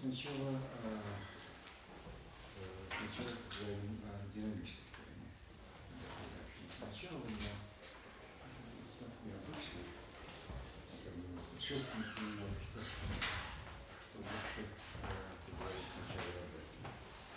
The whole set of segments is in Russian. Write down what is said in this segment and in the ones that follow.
сначала поговорим о динамической стороне. Сначала у меня необычный предшественник немецкий, что лучше поговорить сначала об этом.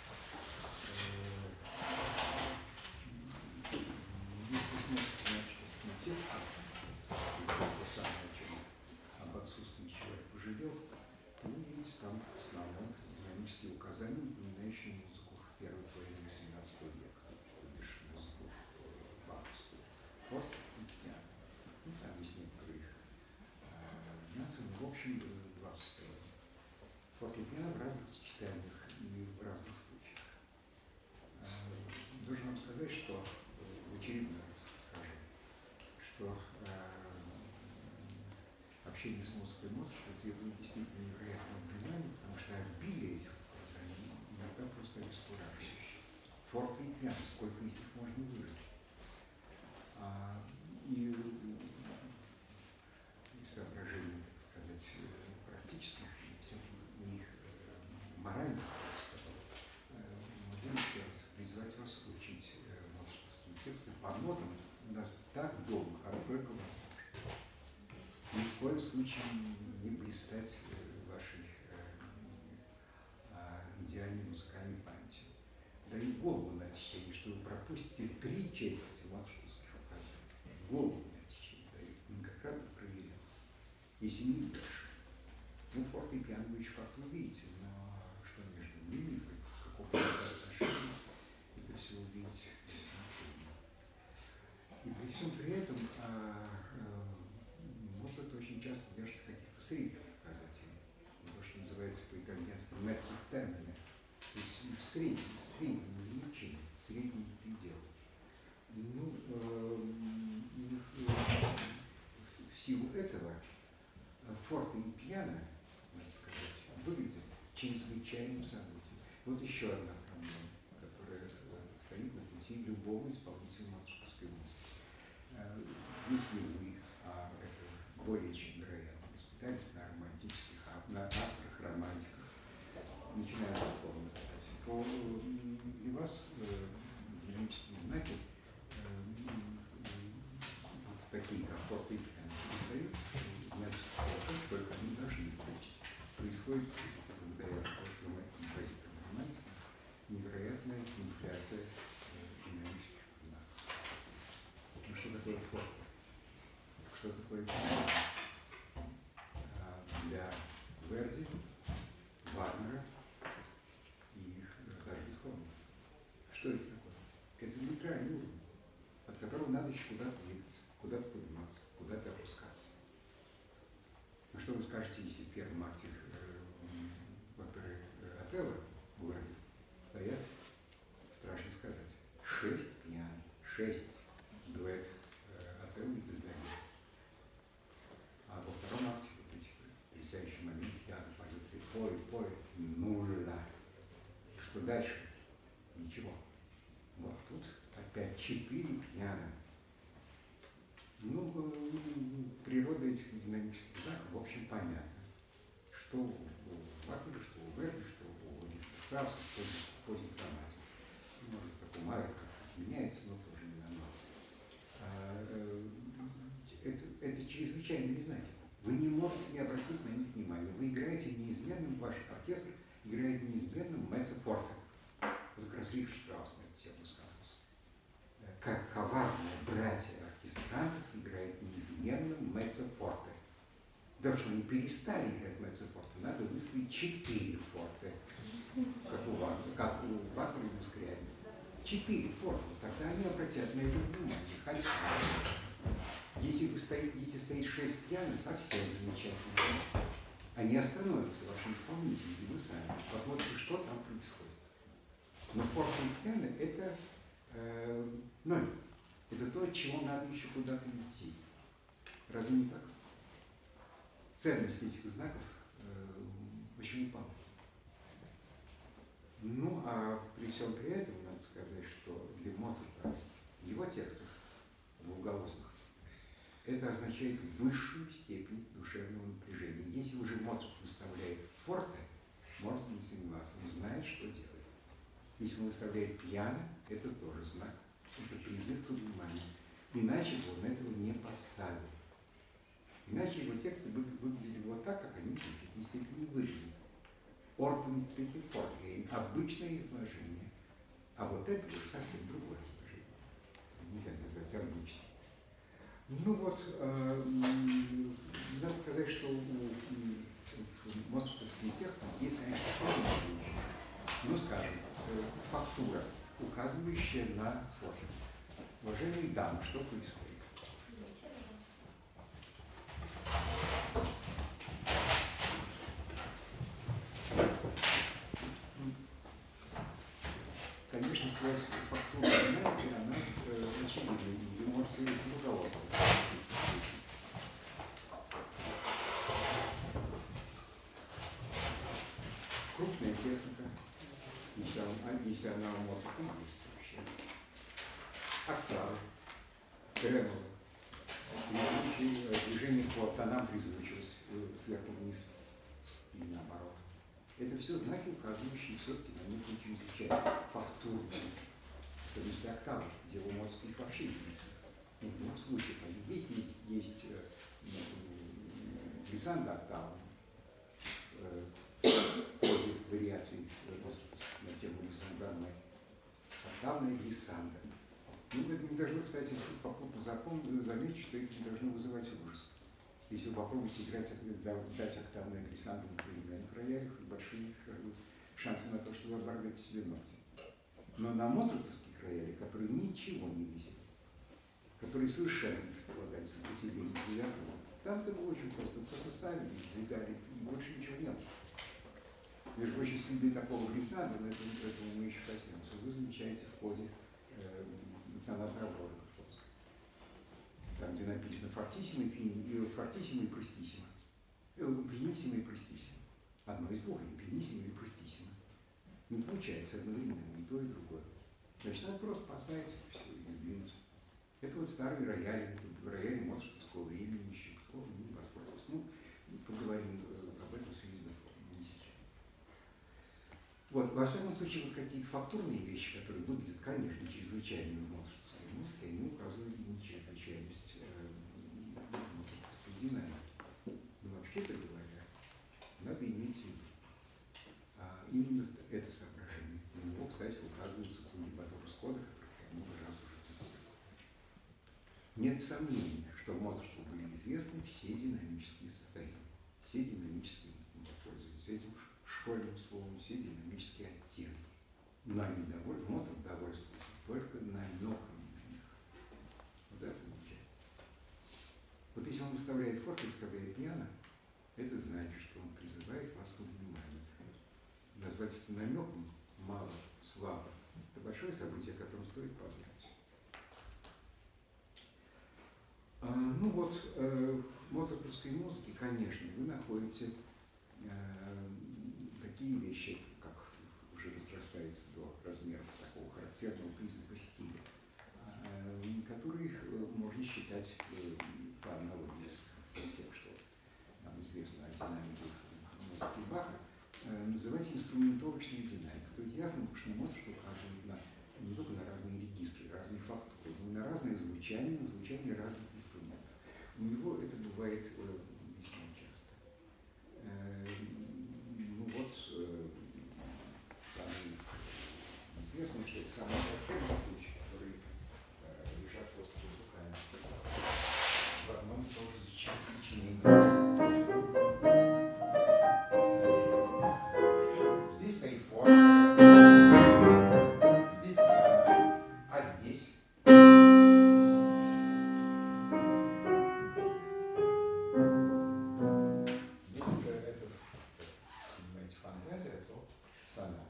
Если смотрите на отечественный текст, то самое, о чем об отсутствии человека пожалел, то вы видите там в основном динамические указания, напоминающие музыку первой половины XVIII века, то бишь музыку баховскую. Вот, ну, там есть некоторые нюансы, но в общем 20 сторон. Фортепиано в разных сочетаниях и в разных случаях. Должен вам сказать, что в очередной раз скажу, что общение с музыкой Моцарта требует действительно невероятного внимания, потому что обилие этих указаний иногда просто обескураживающе. Форте и пиано, сколько из них можно выжить. И соображений, так сказать, практических, и всяких у них моральных, так сказать, могу еще раз призвать вас учить моцартовские тексты по нотам нас так долго, как только возможно. Ни в коем случае не блистать вашей идеальной музыкальной памятью. Даю голову на отсечение, что вы пропустите 3/4 моцартовских указаний. Голову на отсечение даю. Многократно проверялся. Если не больше. Ну, форте и пиано вы еще как-то увидите, но что между ними, какого соотношения, это все увидите весьма трудно. И при всем при этом Моцарт очень часто держится каких-то средних показателей. То, что называется по-итальянски mezzo termine, то есть средней величины, средний предел. Ну, в силу этого форте и пиано, надо сказать, выглядят чрезвычайным событием. Вот еще одна проблема, которая стоит на пути любого исполнителя моцартовской музыки. Если вы, это более чем вероятно, воспитались на романтических, на авторах, романтиках, начиная с Бетховена, то для вас динамические знаки, вот такие, как форте и пиано, перестают значить столько, сколько они должны значить. Происходит, благодаря композиторам романтикам, невероятная инициация динамических знаков. Ну, что такое форте? Что такое пиано? Для Верди, Вагнера и даже Бетховена. Что это такое? Это нейтральный уровень, от которого надо еще куда-то двигаться, куда-то подниматься, куда-то опускаться. Ну что вы скажете, если первый актер оперы Отелло в городе стоят, страшно сказать, 6 пиано, 6 дуэт Отелло и Безделье. А во втором акте, вот эти потрясающие моменты, пиано поет, пой, нуля. Что дальше? Ничего. Вот тут опять 4 пиано. Ну, природа этих динамических знаков, в общем, понятна. Что у Вагнера, что у Верди, что у Страуса, что в поздней романтике. Может, так у Малера как-то меняется, но тоже не намного. Это чрезвычайные знаки. Вы не можете не обратить на них внимания. Вы играете неизменным, ваш оркестр играет неизменным меццо-форте. Вот как раз Рихард Штраус на эту тему высказывался. Как коварные братья оркестрантов играют неизменным меццо-форте. Потому что они перестали играть меццо-форте, надо выставить 4 форте, как у Вагнера и у Скрябина. 4 форте, тогда они обратят на это внимание. Хотя, если вы будете стоять 6 пиано, совсем замечательно. Они остановятся, ваши исполнители, и вы сами посмотрите, что там происходит. Но форте и пиано – это ноль. Это то, от чего надо еще куда-то идти. Разве не так? Ценность этих знаков очень упала. Ну, а при всем при этом, надо сказать, что для Моцарта в его текстах двухголосных это означает высшую степень душевного напряжения. Если уже Моцарт выставляет форте, может не сомневаться, он знает, что делает. Если он выставляет пьяно, это тоже знак. Это призыв к вниманию. Иначе бы он этого не поставил. Иначе его тексты выглядели вот так, как они в какой-то степени выглядят. Орден Петефорт, обычное изложение. А вот это уже совсем другое изложение. Нельзя назвать обычным. Ну вот, надо сказать, что в моцартовских текстах есть, конечно, тоже случаи. Ну, скажем, фактура, указывающая на форму. Уважаемые дамы, что происходит? Конечно, связь фактуры и энергии, она очевидна. Вы можете этим руководствоваться. Крупная техника, если она у мозга есть вообще. Октавы, тремоло, движение по тонам призывчивого сверху вниз и наоборот. Это все знаки, указывающие все-таки на некую чрезвычайность, фактурную. В смысле октавы, где у мозга их вообще не видится. Ну, в двух случаях. Есть глиссанда октава в ходе вариаций на тему глиссандамы. Октавная глиссанда. Ну, это не должно, кстати, попутно заметить, что это не должно вызывать ужас. Если вы попробуете дать октавные глиссанды на современных роялях, большие шансы на то, что вы оборвете себе ногти. Но на моцартовских роялях, которые ничего не весят, которые совершенно не предполагают сопротивление клавиатуры, там это было очень просто. Просто ставили, сдвигали, и больше ничего не было. Между прочим, следы такого глиссанда, но этого мы еще коснемся, вы замечаете в ходе сонатного рода. Там, где написано фортиссимо и престиссимо. Пианиссимо и престиссимо. Одно из двух, пианиссимо и престиссимо. Не получается одновременно и то, и другое. Значит, надо просто поставить все и сдвинуть. Это вот старый рояль моцартовского времени, еще кто не воспользовался. Ну, поговорим об этом в связи не сейчас. Вот, во всяком случае, вот какие-то фактурные вещи, которые выглядят, конечно, чрезвычайными в моцартовской музыке, они указывают на чрезвычайность моцартовской динамики. Но вообще-то говоря, надо иметь в виду именно это соображение. На него, кстати, указываются кунибатурус кода, который я много раз уже цитировал. Нет сомнения, что Моцарту были известны все динамические состояния, все динамические, воспользуются этим школьным словом, все динамические оттенки. Но они Моцарт довольствуется только намеками на них. Вот это замечательно. Вот если он выставляет форте, выставляет пиано, это значит, что он призывает вас к вниманию. Назвать это намеком мало, слабо. Это большое событие, о котором стоит подумать. Ну вот, в моцартовской музыке, конечно, вы находите такие вещи, как уже разрастается до размеров такого характерного признака стиля, которые можно считать по аналогии со всем, что нам известно о динамике музыки Баха, называть инструментовочной динамикой. То есть ясно, что Моцарт указывает не только на разные регистры, разные фактуры, но и на разные звучания, на звучание разных инструментов. У него это бывает весьма часто. Ну вот, самый известный, что это самый характерный случай, который лежат просто под руками. В одном и том же сочинении. Здесь стоит форма, здесь пиано, а здесь это, понимаете, фантазия, то соната.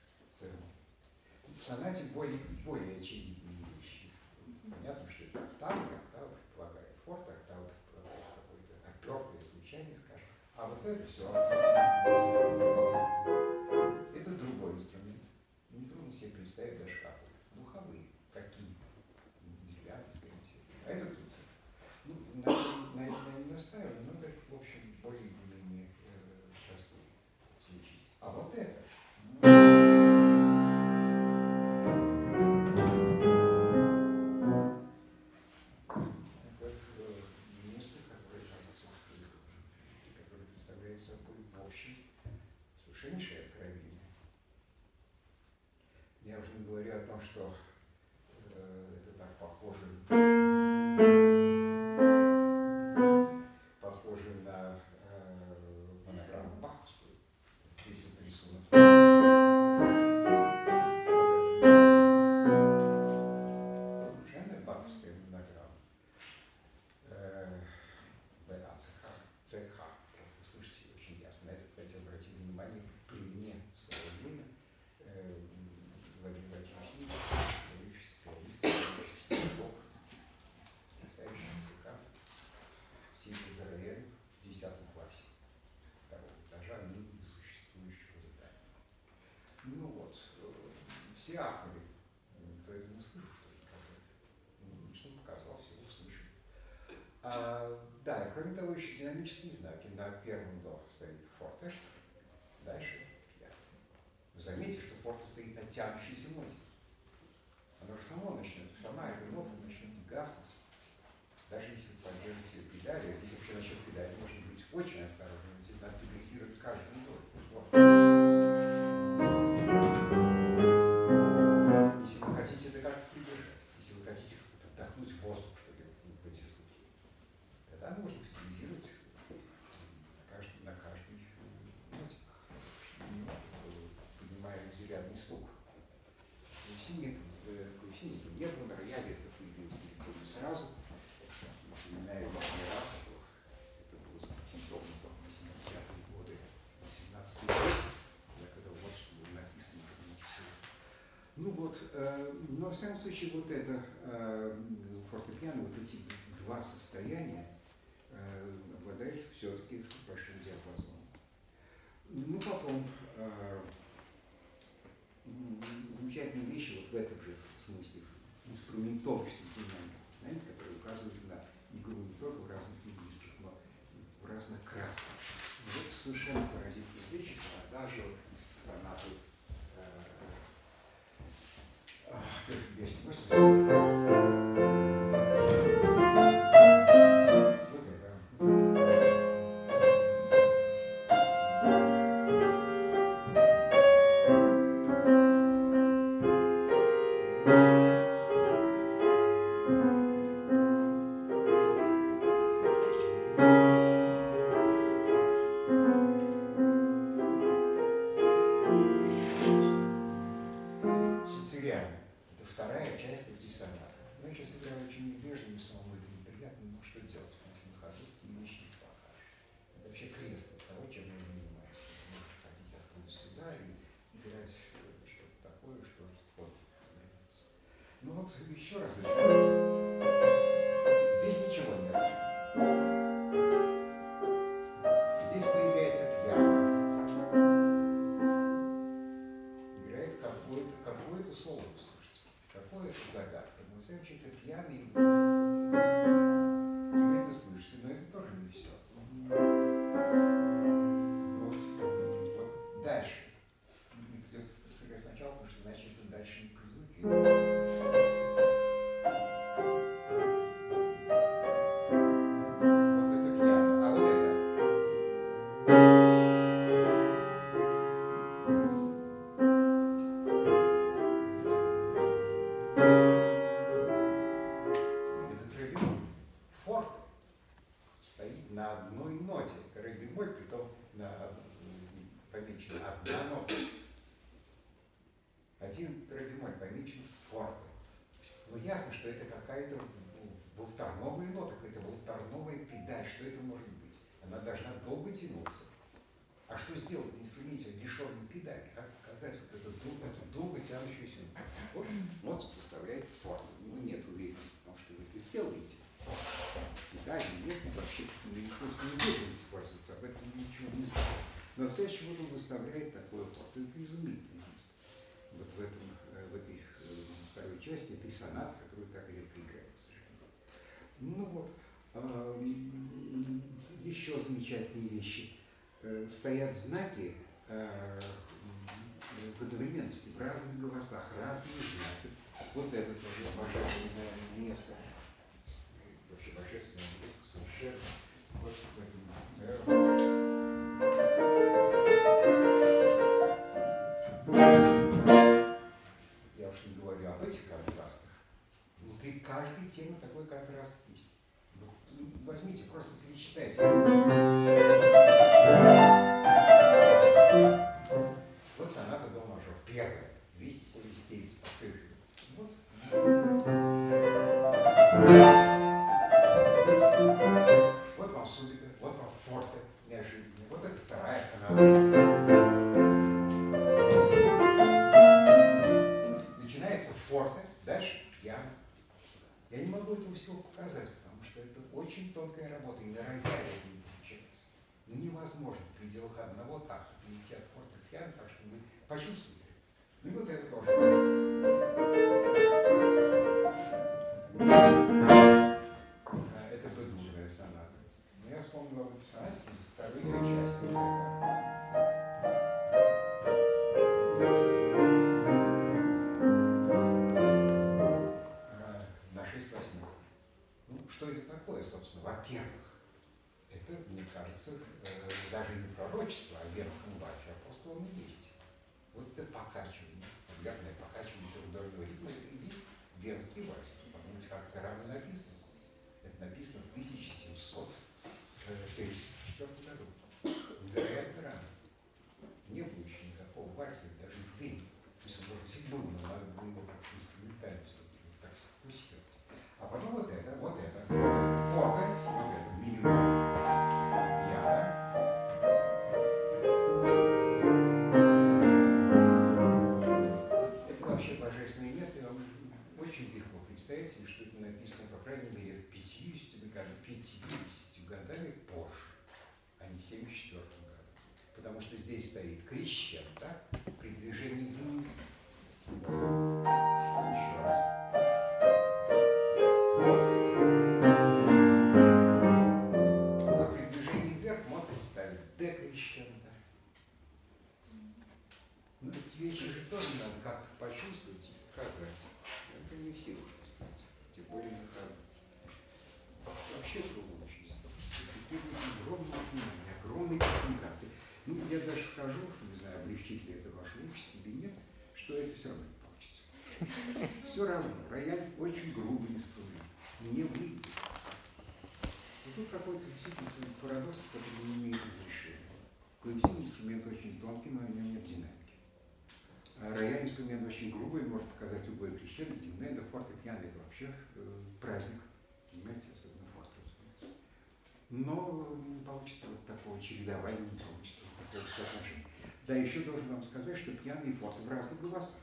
В сонате более очевидные вещи. Понятно, что это октава предполагает форт, октава предполагает какое-то опертое звучание, скажем. А вот это все. Это другой инструмент. Нетрудно себе представить даже какой. Духовые. Какие? Деревянные, скорее всего. А это тут. Ну, на это я не настаиваю, но это, в общем, более-менее простые случаи. А вот что это так похоже на монограмму баховскую. Здесь вот рисунок. Совершенно баховская монограмма. ЦХ. Вы слышите очень ясно. Это, кстати, обратите внимание, при мне в свое время Владимир Владимирович Ильич, специалист, педагог, потрясающий музыкант, сидел за роялем в 10 классе второго этажа ныне несуществующего здания. Ну вот, все ахнули. Кто это не слышал, что ли, какой-то? Что показал, все услышали. Да, и кроме того, еще динамические знаки. На первом до стоит форте, дальше пиано. Вы заметите, что форте стоит на тянущейся ноте. Оно же само начнет, сама эта нота начнет гаснуть. Даже если вы поддержите педали, а здесь вообще насчет педали можно быть очень осторожным, ведь надо прогрессировать каждую ноту. Если вы хотите это как-то придержать, если вы хотите вдохнуть воздух, что ли, в эти звуки, тогда можно фидилизировать на каждой ноте. Поднимаем зарядный стук. Клавесин не было, на рояле это появилось далеко не сразу. Напоминаю лишний раз, что это было запатентовано только в 80-е годы, 18 век, когда вот что было написано уже все. Ну вот, но во всяком случае вот это фортепиано, вот эти два состояния обладают все-таки большим диапазоном. Ну потом замечательные вещи вот в этом же смысле инструментовочной динамики, которые указывают на игру не только в разных регистрах, но и в разных красках. Вот совершенно поразительные вещи, даже вот из сонаты еще раз здесь ничего нет. Здесь появляется пиано. Играет какое-то соло, слушайте. Какое-то загадка. Но, во всяком случае, это пиано, и вы это слышите, но это тоже не все. Вот дальше. Придется сыграть сначала, потому что иначе это дальше не прозвучит. Одна нота. Один ре-бемоль помечен форте. Но ясно, что это какая-то волторновая нота, какая-то волторновая педаль. Что это может быть? Она должна долго тянуться. А что сделать на инструменте, лишенном педали? Как показать вот эту долго тянущуюся ноту? Вот Моцарт поставляет форте. У него нет уверенности в том, что вы это сделаете. Педали нет, вообще ресурсы не будут использоваться, об этом ничего не знаю. Но в следующем году он выставляет такое фото. Это изумительное место. Вот в этой второй части, этой сонаты, которую так редко играют. Ну вот, еще замечательные вещи. Стоят знаки в одновременности, в разных голосах, разные знаки. Вот это тоже божественное место. Вообще божественное место совершенно. Вот в этом. Я уж не говорю об возьмите, просто перечитайте. Вот соната до мажор. Первая. 279 повторюю. Вот. Вот вам субита, вот вам форте неожиданно. Вот это вторая соната. Начинается форте, дальше пиано. Я не могу этого всего показать, потому что это очень тонкая работа, и на рояле это не получается. Невозможно в пределах одного такта перейти от форте к пиано, так что вы почувствуете. Ну и вот это тоже. Это бедурная соната. Но я вспомнил об этой сонате из второй ее части. На 6/8. Ну, что это такое, собственно? Во-первых, это, мне кажется, даже не пророчество о венском вальсе, а просто он и есть. Вот это покачивание, стандартное покачивание ударного ритма, это и есть венский вальс. Подумайте, как это рано написано. Это написано в 1774 году. Невероятно рано. Не было еще никакого вальса, даже в Вене. То есть он, может быть, и был, но надо было его как-то инструментально так сфокусировать. А потом вот это, форте, вот это, минимум, пиано. Это вообще божественное место, и вам очень легко представить себе, что это написано, по крайней мере, 50 годами позже, а не в 74 году. Потому что здесь стоит крещендо при движении вниз. Еще раз. Вот. А при движении вверх мотор ставит декрещендо. Ну, эти вещи же тоже надо как-то почувствовать и показать. Это не в силах представить, тем более на ходу. Вообще трудно учиться. Огромное внимание, огромной концентрации. Ну, я даже скажу, не знаю, облегчит ли это вашу участь или нет, что это все равно не получится. Все равно. Рояль очень грубый инструмент. Не выйдет. Но тут какой-то действительно парадокс, который не имеет разрешения. Клавесин инструмент очень тонкий, но у него нет динамики. А рояль инструмент очень грубый, может показать любой крещендо, диминендо, форте, пиано. Это вообще праздник. Понимаете, особенно форте, разумеется. Но не получится вот такого чередования, не получится вот такого соотношения. Да, еще должен вам сказать, что пиано и форте в разных голосах.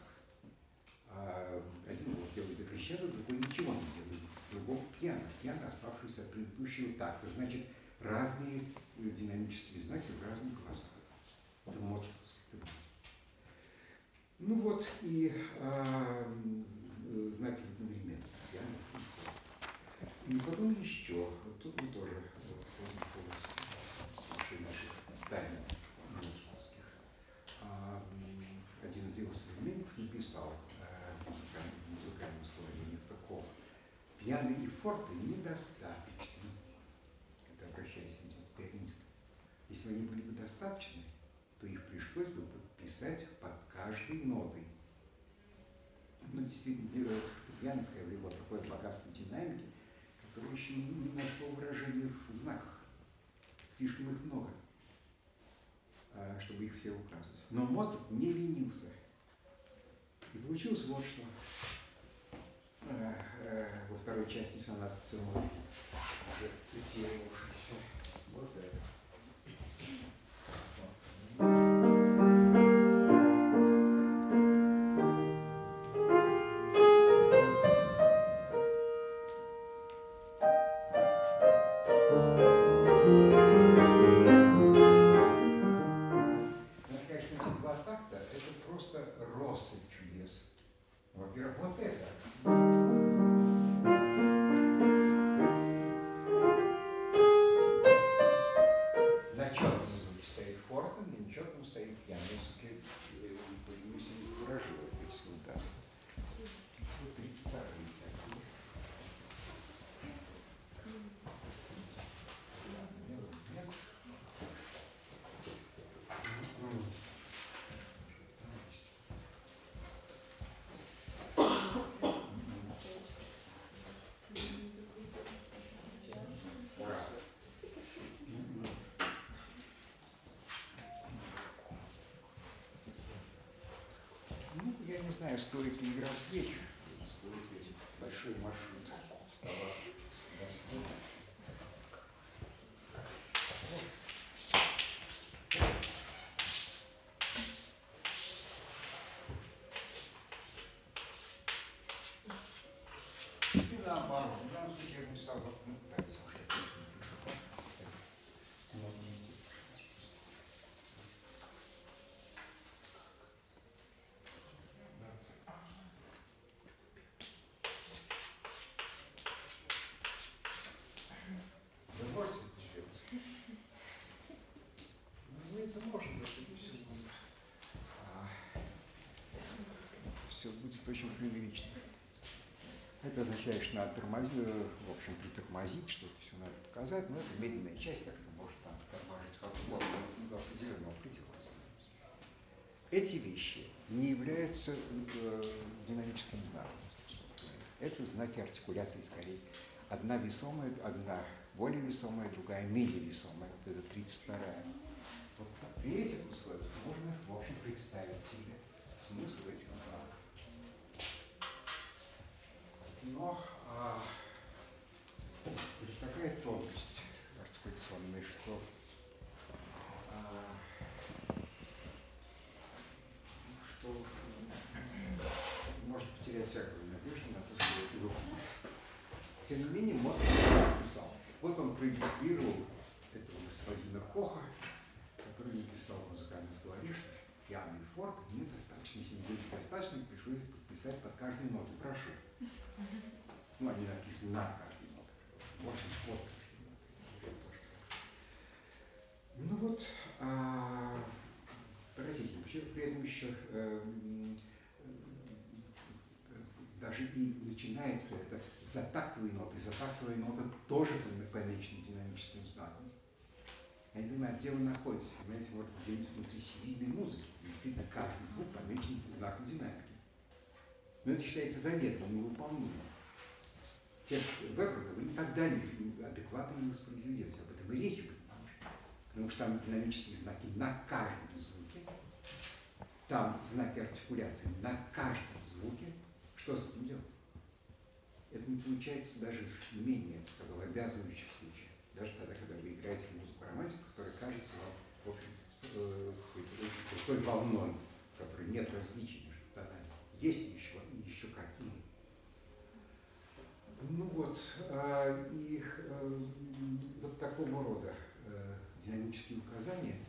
Один голос делает декрещендо, другой ничего не делает. Другого пиано. Пиано, оставшееся от предыдущего такта. Значит, разные динамические знаки в разных голосах. Это моцартовский. Ну вот и знаки одновременности. Пиано и форте. И потом еще, вот тут мы тоже входим в область наших тайн моцартовских. Один из его современников написал музыкальном слове такого. Пиано и форте недостаточны. Это обращаясь к пианистам. Если они были бы достаточны, то их пришлось бы подписать под каждой нотой. Но действительно, пиано проявило такое богатство динамики, которое еще не нашло выражения в знаках. Слишком их много, чтобы их все указывать. Но Моцарт не ленился. И получилось вот что. Во второй части сонаты Циммера, уже цитировавшейся. Вот это. Надо сказать, что эти два такта — это просто россыпь чудес. Во-первых, вот это. не знаю, стоит ли игра свеч, стоит ли большой маршрут от стола до стола. И наоборот, в данном случае я написал, вот, ну, так, вы можете это сделать? Разумеется, можно, но это все будет очень прилично. Это означает, что надо тормозить, в общем, притормозить, что-то все надо показать, но это медленная часть, так это может там тормажить как угодно, но до определенного предела, разумеется. Эти вещи не являются динамическим знаком. Это знаки артикуляции скорее. Одна весомая, одна более весомая, другая менее весомая. Вот это 32-я. Вот при этих условиях можно, в общем, представить себе смысл этих знаков. Но такая тонкость артикуляционная, что может потерять всякую надежду на то, что это выполнит. Тем не менее, Моцарт написал. Вот он проиллюстрировал этого господина Коха, который написал в музыкальном словаре, что пиано и форте мне достаточно, если не будет достаточно, пришлось подписать под каждую ноту. Прошу. Ну, они написаны на каждой ноте. Может, под каждой нотой. Ну вот, поразительно. При этом еще даже и начинается это с затактовой ноты. Затактовая нота тоже помечена динамическим знаком. Я не понимаю, где вы находитесь. Понимаете, может где-нибудь внутри серийной музыки. Действительно, каждый звук помечен знаком динамики. Но это считается заветным, невыполнимым. Текст Вебера вы никогда не адекватно не воспроизведете. Об этом и речи быть не может. Потому что там динамические знаки на каждом звуке. Там знаки артикуляции на каждом звуке. Что с этим делать? Это не получается даже в менее, я бы сказал, обязывающих случаях. Даже тогда, когда вы играете музыку романтику, которая кажется вам, в общем, очень крутой волной, в которой нет различий между тонами. Есть еще какие. Ну вот, и вот такого рода динамические указания,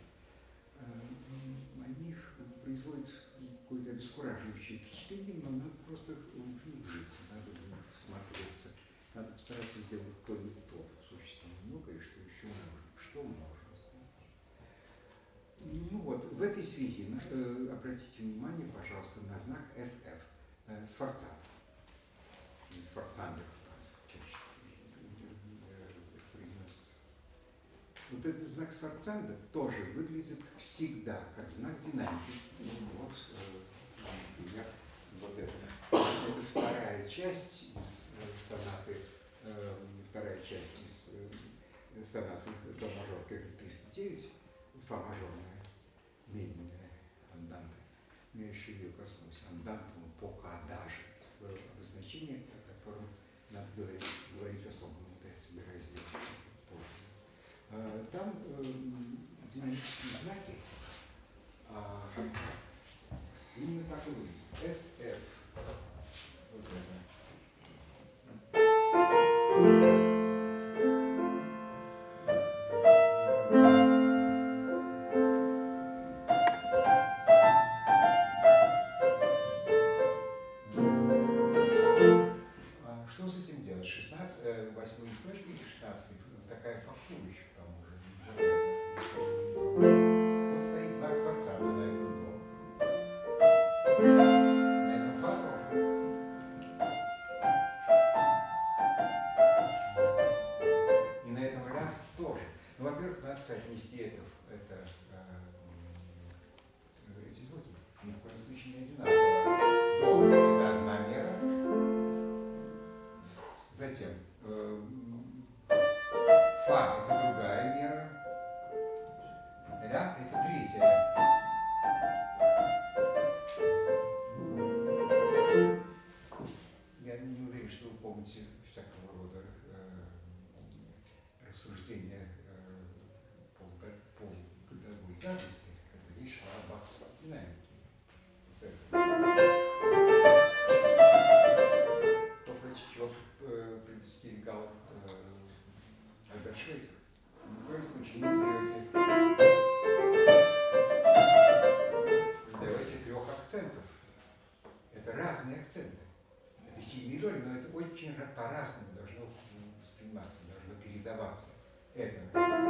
они производят какое-то обескураживающее впечатление, но надо просто в них вжиться, надо в них всмотреться, надо постараться сделать то и то. Существенно многое, что еще можно, что можно сделать. Ну вот, в этой связи обратите внимание, пожалуйста, на знак SF, Сфорцат. Сфорцандер у нас произносится. Вот этот знак Сфорцанда тоже выглядит всегда как знак динамики. Вот, например, вот это. Это вторая часть из сонаты, сонаты до мажор К309, фа мажорная, медленная анданте. Но я еще ее коснусь. Андантум пока даже. Обозначение, о котором надо говорить особо, но я собираюсь сделать позже. Там динамические знаки именно так и выглядят. SF. Вот это. Что с этим делать? 8-й источник и 16-й. Такая фактура еще к тому же. Вот стоит знак Сфорцата на этом до. На этом фа тоже. И на этом ля тоже. Ну, во-первых, надо соотнести эти звуки. Ни в коем случае не одинаково. До – это одна мера. Затем фа – это другая мера. Ля – это третья. помните, всякого рода рассуждения полугодовой давности, когда речь шла об Бахусской динамике. То, против чего предостерегал Альберт Швейцер. Ни в коем случае не делайте трех акцентов. Это разные акценты. Это сильные доли, но это очень по-разному должно восприниматься, должно передаваться. Это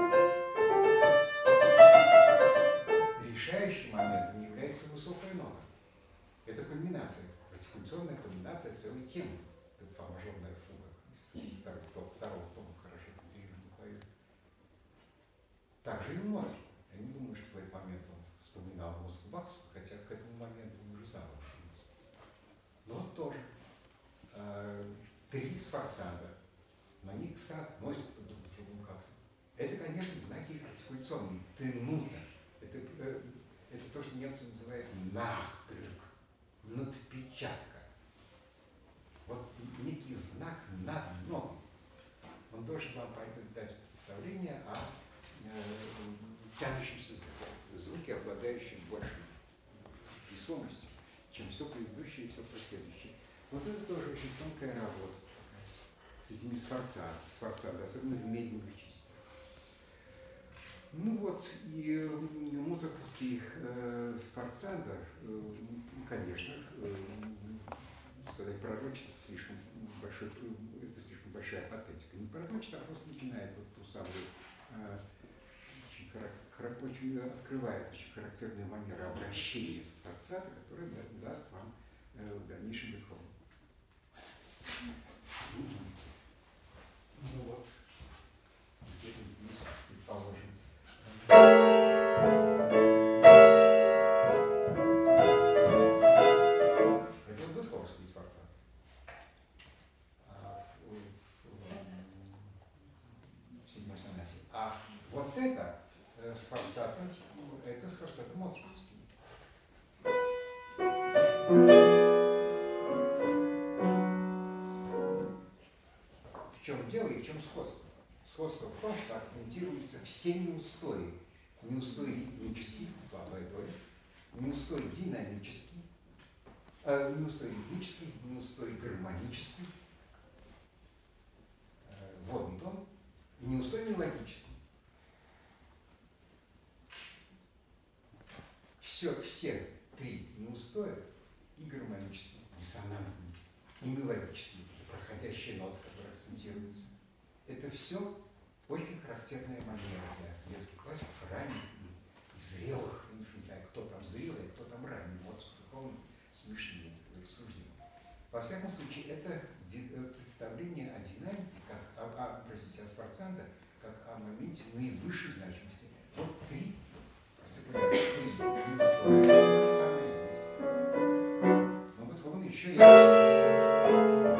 решающим моментом является высокая нота. Это кульминация, артикуляционная кульминация целой темы. Это фа-мажорная фуга из второго тома хорошо переведена клавир. Также и Моцарт. Я не думаю, что в этот момент он вспоминал музыку Бахуса, хотя к этому моменту он уже сам учился. Но вот тоже. Три сфорцада, но они соотносятся друг с другом как-то. Это, конечно, знаки артикуляционные. Тенута. Это то, что немцы называют нахдрык, надпечатка. Вот некий знак над ногой. Он должен вам дать представление о тянущемся звуке. Звуки, обладающие большей весомостью, чем все предыдущее и все последующее. Вот это тоже очень тонкая работа с этими сфорцадами, особенно в медленных частях. Ну вот, и моцартовских сфорцада, конечно, сказать, пророчит это слишком большая патетика. Не пророчит, а просто начинает вот ту самую, очень открывает очень характерную манеру обращения сфорцада, которая даст вам в дальнейшем Бетховен. Ну вот, где-то здесь, предположим. Это вот бетховенский сфорцат. В седьмой сонате. А вот это сфорцат, это сфорцат моцартовский. В чем дело и в чем сходство? Сходство в том, что акцентируются все неустои. Неустой ритмический, слабая доля, неустой динамический, неустой ритмический, неустой гармонический, водный тон, и неустой мелодический. Все три неустоя, и гармонический, диссонантный, и мелодический, проходящие ноты, которые акцентируются. Это все очень характерная манера для детских классиков, ранних и зрелых. Я не знаю, кто там зрелый, кто там ранний. Моцарт духовно смешнее рассуждение. Во всяком случае, это представление о динамике, как о сфорцада, как о моменте наивысшей значимости. Вот три неустоя. То же самое здесь. Но Бетховен еще ярче.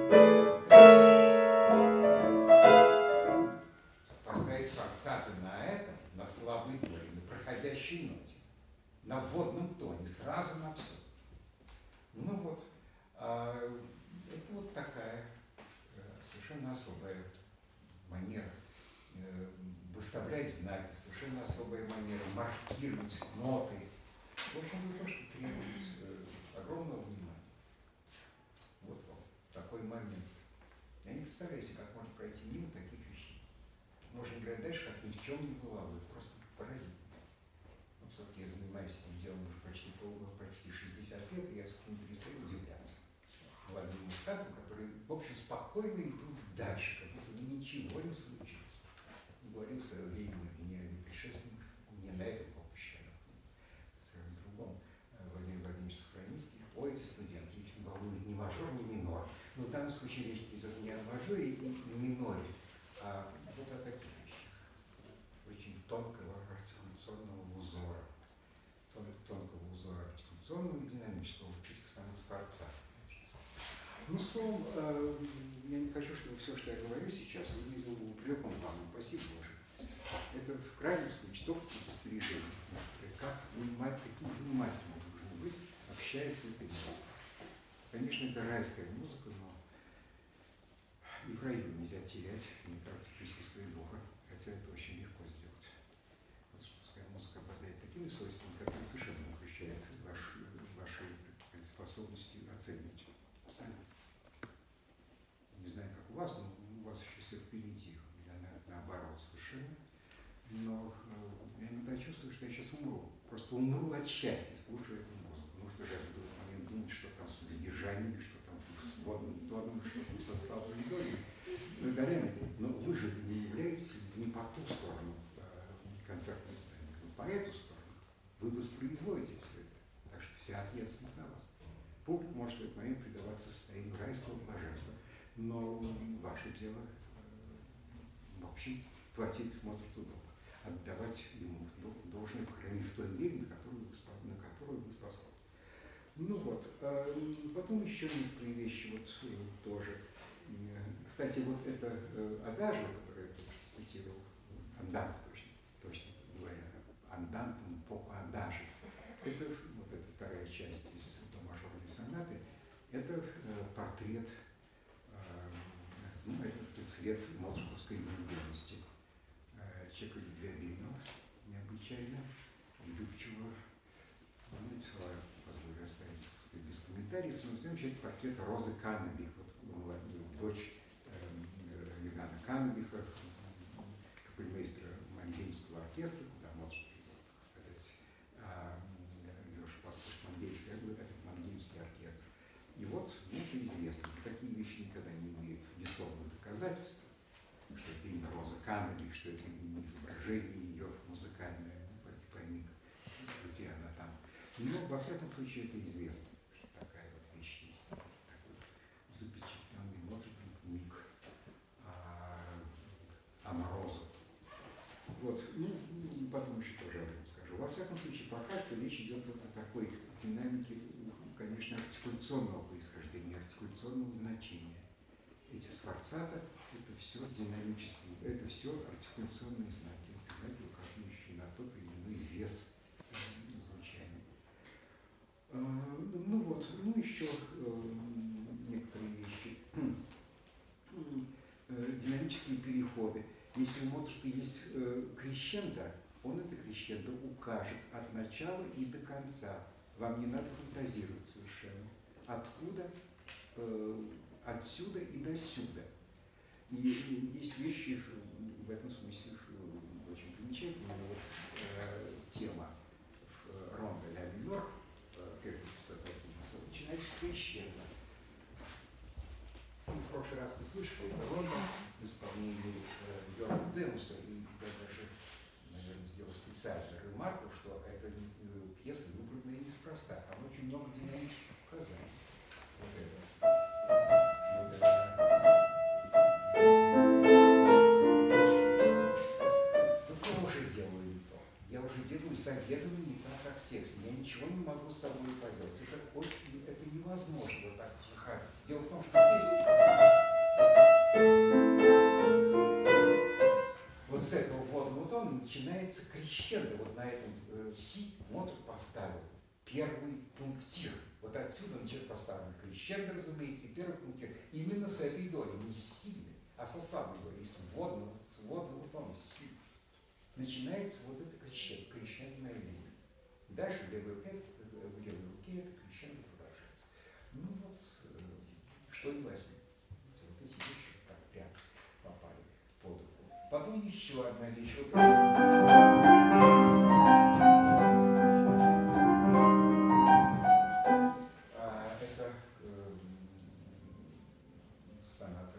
Поставить сфорцаты на этом, на слабой доле, на проходящей ноте, на вводном тоне, сразу на все. Ну вот, это вот такая совершенно особая манера выставлять знаки, совершенно особая манера маркировать ноты. В общем, это то, что требует огромного внимания. Вот он, такой момент. Я не представляю себе, как можно пройти мимо таких вещей. Можно играть дальше, как ни в чем не бывало. Это просто поразительно. Но все-таки я занимаюсь этим делом уже почти 60 лет, и я все-таки не перестаю удивляться молодым музыкантам, которые, в общем, спокойно идут дальше, как будто ничего не случилось. Говорил в свое время гениальный предшественник, не на этом поприще, а в другом, Владимир Владимирович Сохраницкий. Эти студенты, их не волнует ни мажор, ни минор. Но в данном случае речь идет не о мажоре и миноре, а вот о таких вещах. Очень тонкого артикуляционного узора. Тонкого узора артикуляционного и динамического в этих самых сфорцах. Ну, словом, я не хочу, чтобы все, что я говорю сейчас, выглядело упреком вам. Спасибо, Боже. Это в крайнем случае только какие-то сбережения. Какие внимательные должны быть, общаясь с этой музыкой. Конечно, это райская музыка, но и в раю нельзя терять, мне кажется, присутствие духа, хотя это очень легко сделать. Вот что сказать, музыка обладает такими свойствами, которые совершенно не включают ваши способности оценивать сами. Не знаю, как у вас, но у вас еще все впереди, я наоборот совершенно. Но я иногда чувствую, что я сейчас умру. Просто умру от счастья, слушая эту музыку. Потому что я в этот момент думаю, что там с содержанием, что там с водным тоном, что там со составом доли. Ну, Галяна, но вы же не являетесь не по ту сторону концертной сцены, но по эту сторону. Вы воспроизводите все это. Так что вся ответственность на вас. Публика может в этот момент предаваться состоянию райского блаженства. Но ваше дело, в общем, платить Моцарту долг, отдавать ему должное, по крайней мере, в той мере, на которую вы способны. Ну вот, потом еще некоторые вещи вот тоже. Кстати, вот это адажио, которое я только что цитировал, андант точно говоря, андантом поко адажи. Это вот эта вторая часть из мажорной сонаты. Это портрет, это цвет моцартовской влюбленности. Человек любвеобильного, необычайно, любчивого. Позволю оставить, так сказать, без комментариев. Но на самом деле портрет Розы Каннебих, вот, дочь Йоганна Каннебиха, капельмейстера Мангеймского оркестра, куда Моцарт, так сказать, вел паспорт Мангеймский, этот Мангеймский оркестр. И вот, это известно, такие вещи никогда не имеют весомых доказательств, что это именно Роза Каннебих, что это именно изображение ее музыкальное, пойми, где она там. Но, во всяком случае, это известно, что такая вот вещь есть. Такой вот запечатленный Моцартом миг Аморозо. Вот, потом еще тоже об этом скажу. Во всяком случае, пока что речь идет вот о такой динамике, конечно, артикуляционного происхождения, артикуляционного значения. Эти сфорцата – это все динамические, это все артикуляционные знаки, указывающие на тот или иной вес звучания. Ну вот, еще некоторые вещи. Динамические переходы. Если у Моцарта есть крещендо, он это крещендо укажет от начала и до конца. Вам не надо фантазировать совершенно. Откуда, отсюда и досюда. И есть вещи в этом смысле очень примечательные. Вот тема в ронда ля минор, начинается крещендо. В прошлый раз вы слышали, это ронда в исполнении Йорга Демуса, и я даже, наверное, сделал специальную ремарку, что эта пьеса выбрана неспроста. Там очень много динамических указаний. Вот это. Я уже делаю не то. Я уже делаю советую не так, как в тексте. Я ничего не могу с собой поделать. Это невозможно вот так жахать. Дело в том, что здесь вот с этого вводного тона начинается крещендо. Вот на этом си Моцарт поставил первый пунктир. Вот отсюда начинает поставлен крещендо, разумеется, и первый пунктир. Именно с этой доли, не с сильной, а составной доли, с вводного тона, с си. Начинается вот это крещендная линия. И дальше в левой руке это крещендо продолжается. Ну вот, что не возьми. Вот эти вещи так прям попали под руку. Потом еще одна вещь. Вот это соната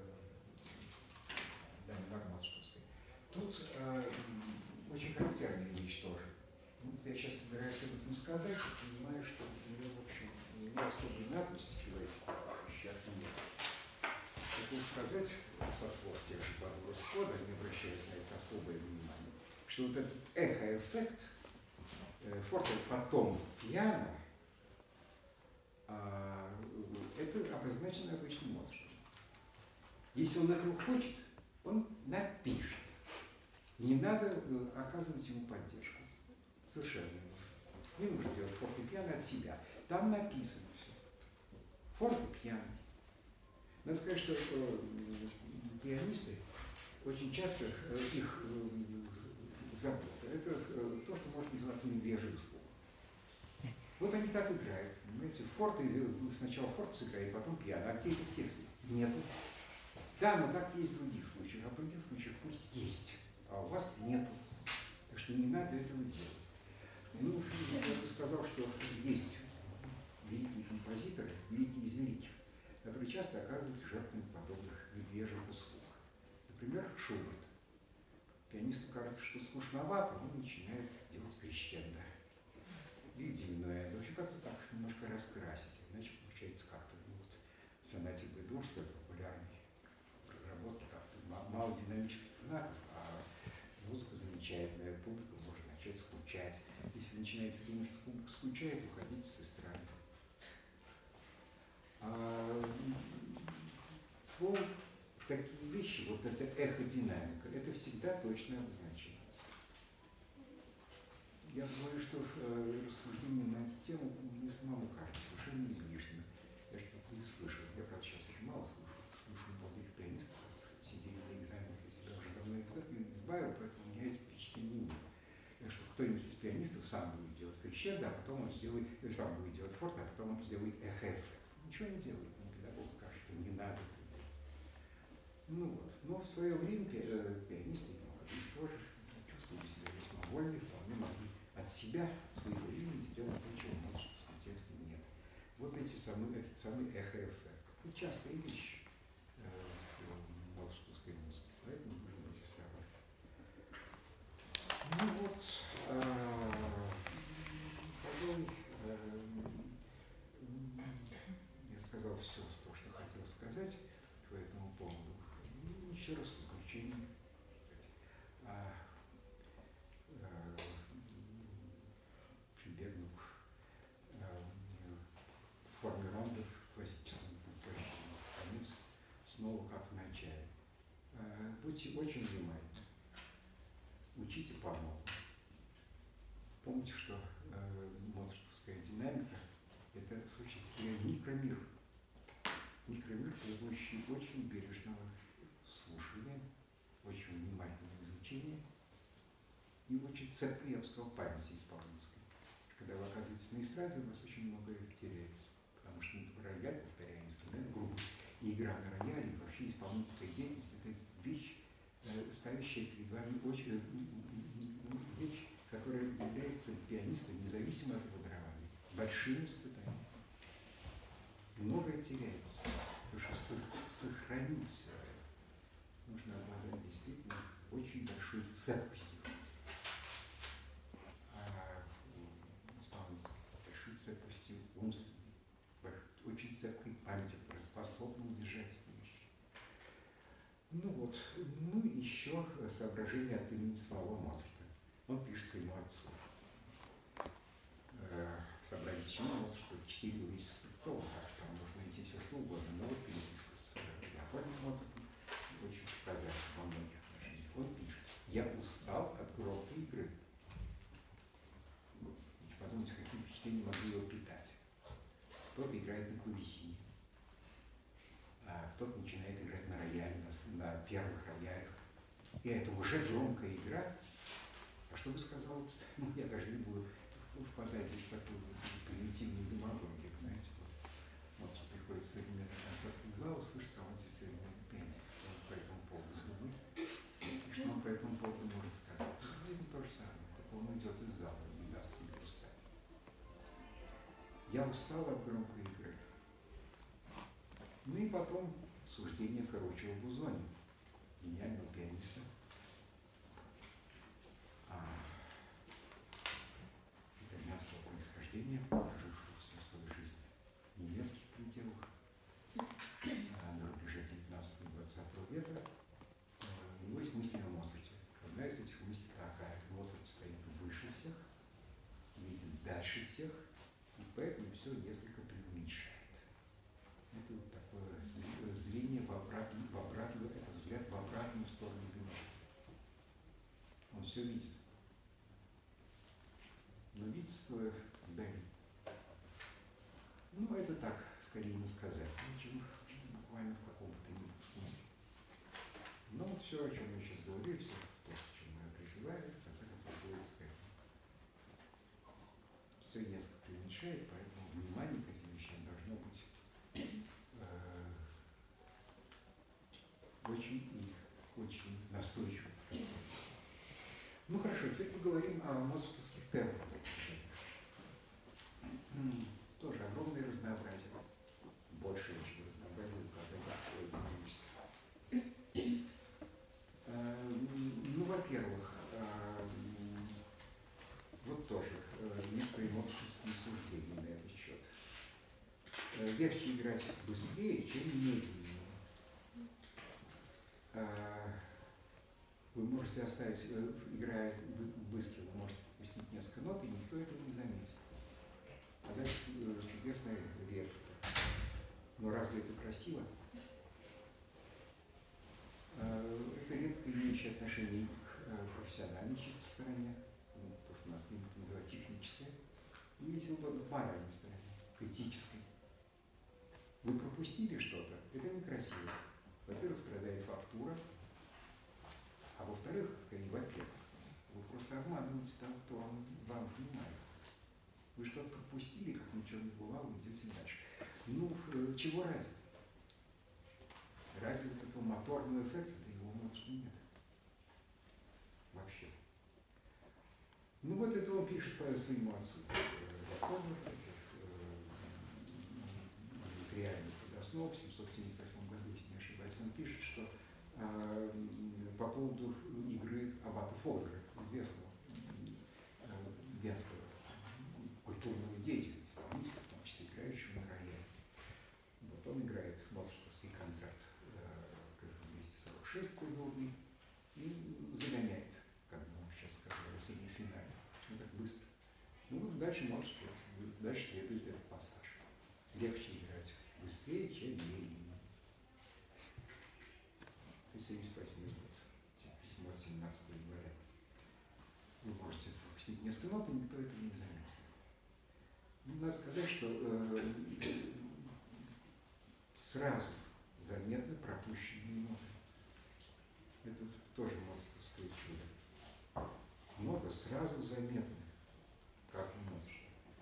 для Моцартовской. Тут очень характерная вещь тоже. Я сейчас собираюсь об этом сказать и понимаю, что у меня, в общем, не особой надобности говорить вещи от меня. Хотел сказать со слов тех же Павла Скода, не обращая на это особое внимание, что вот этот эхо-эффект форте потом пиано, это обозначено обычным Моцартом. Если он этого хочет, он напишет. Не надо оказывать ему поддержку. Совершенно не нужно. Не нужно делать фортепиано от себя. Там написано все. Фортепиано. Надо сказать, что пианисты очень часто их забота – это то, что может называться медвежий услуг. Вот они так играют, понимаете, форте, сначала форте сыграет, потом пиано. А где это в тексте? Нету. Да, но так есть в других случаях, а в других случаях пусть есть, а у вас нету. Так что не надо этого делать. Ну, я бы сказал, что есть великие композиторы, великие из великих, которые часто оказываются жертвами подобных медвежьих услуг. Например, Шуберт. Пианисту кажется, что скучновато, он начинает делать крещендо. Или диминуэндо. Вообще как-то так немножко раскрасить, иначе получается как-то, ну, вот, в сонате Б-дур, что популярный разработки как-то мало динамичных знаков, а музыка замечательная, публика может начать скучать. Если вы начинаете думать, что публика скучает, уходите с эстрады. Слово такие вещи, вот эта эходинамика, это всегда точно обозначается. Я думаю, что рассуждение на эту тему мне самому кажется совершенно излишним. Я что-то не слышал. Я, правда, сейчас очень мало слушаю молодых пианистов, сидели на экзаменах, я себя уже давно избавил, поэтому у меня есть впечатление, что кто-нибудь из пианистов сам будет делать крещендо, а потом он сделает, или сам будет делать форте, а потом он сделает эхо-эффект. Ничего не делает, педагог скажет, что не надо это делать. Ну вот, но в свое время пианисты тоже чувствовали себя весьма вольны, вполне могли от себя, от своего имени сделать то, чего музыческого текста нет. Вот этот самый эхо-эффект. Это частая вещь в волшебской музыке, поэтому нужно быть осторожным. Ну вот, пожалуй, я сказал все, то, что хотел сказать по этому поводу. Еще раз в заключение. Прибегну к форме рондов в классическом конец, снова как в начале. Будьте очень внимательны. Учите по нотам. Помните, что моцартовская динамика – это, в сущности, микромир. Микромир, требующий очень бережного слушания, очень внимательного изучения и очень цепкой, я бы сказал, памяти исполнительской. Когда вы оказываетесь на эстраде, у вас очень многое теряется, потому что рояль, повторяю, инструмент грубый, и игра на рояле, и вообще исполнительская деятельность – это вещь, ставящая перед вами вещь, которая является пианистом, независимо от его дарования, большим испытанием. Многое теряется, потому что сохранить все это нужно обладать действительно очень большой цепкостью. Большой цепкостью умственной, очень цепкой памятью, способной удержать эти вещи. Ну вот, ну и еще соображение от имени самого Моцарта. Он пишет своему отцу. Собрались еще Моцарта, 4 увесистых структуры, так что там можно найти все что угодно. Но вот переписка с Леопольдом Моцартом очень показательна во многих отношениях. Он пишет: «Я устал от громкой игры». Подумайте, какие впечатления могли его питать. Кто-то играет на клавесине, а кто-то начинает играть на рояле, на первых роялях. И это уже громкая игра. А что бы сказал, ну, я даже не буду впадать здесь в такую примитивную демагогию, знаете, вот что приходится современный концертный зал, услышать кого-нибудь из современных пианистов, что он по этому поводу думает, и что он по этому поводу может сказать. Это то же самое, только он уйдет из зала, не даст себе устать. Я устал от громкой игры. Ну и потом суждение Ферруччо Бузони, гениального пианиста, итальянского происхождения, прожившего всю свою жизнь в немецких пределах на рубеже 19-20 века. У него есть мысли о Моцарте. Одна из этих мыслей такая: Моцарт стоит выше всех, видит дальше всех, и поэтому все несколько преуменьшает. Это вот такое зрение в обратную, это взгляд в обратную сторону бинокля. Он все видит. Но видит, стоя вдали. Ну, это так, скорее не сказать, чем буквально в каком-то смысле. Но вот все, о чем я сейчас говорю, все то, о чем мы призывали, в конце концов, сводится к этому. Все несколько уменьшает, поэтому внимание к этим вещам должно быть очень настойчиво. Ну хорошо, теперь поговорим о моцартовских темпах. Тоже огромное разнообразие. Большее очень разнообразие указаний динамических. Ну, во-первых, вот тоже некоторые моцартовские суждения на этот счет. Легче играть быстрее, чем медленнее. Вы можете оставить, играя быстро, вы можете пропустить несколько нот, и никто этого не заметит. А дальше чудесная реплика. Но разве это красиво? Это редко имеющее отношение к профессиональной чистой стороне, то, что у нас принято называть технической, и, если угодно, к моральной стороне, к этической. Вы пропустили что-то, это некрасиво. Во-первых, страдает фактура, а во-вторых, скорее, во-первых, вы просто обманываете того, кто вам внимает. Вы что-то пропустили, как ничего не бывало, идете дальше. Ну, чего ради? Ради вот этого моторного эффекта, да его у нас нет. Вообще. Ну вот это он пишет по своему отцу. Реальный подоснов в 778 году, если не ошибаюсь, он пишет, что по поводу игры аббата Фолькера, известного венского культурного деятеля, исполнителя, в том числе играющего на рояле. Вот он играет моцартовский концерт 246 цедурный и загоняет, как бы мы сейчас сказали, в семифинале. Почему так быстро? Ну вот дальше Моцарт, дальше следует этот пассаж. Легче играть быстрее, чем медленнее. 1978 год, письмо от 17 января. Вы можете пропустить несколько нот, и никто этого не заметит. Ну, надо сказать, что сразу заметны пропущенные ноты. Это тоже моцартовское чудо. Ноты сразу заметны, как у Моцарта.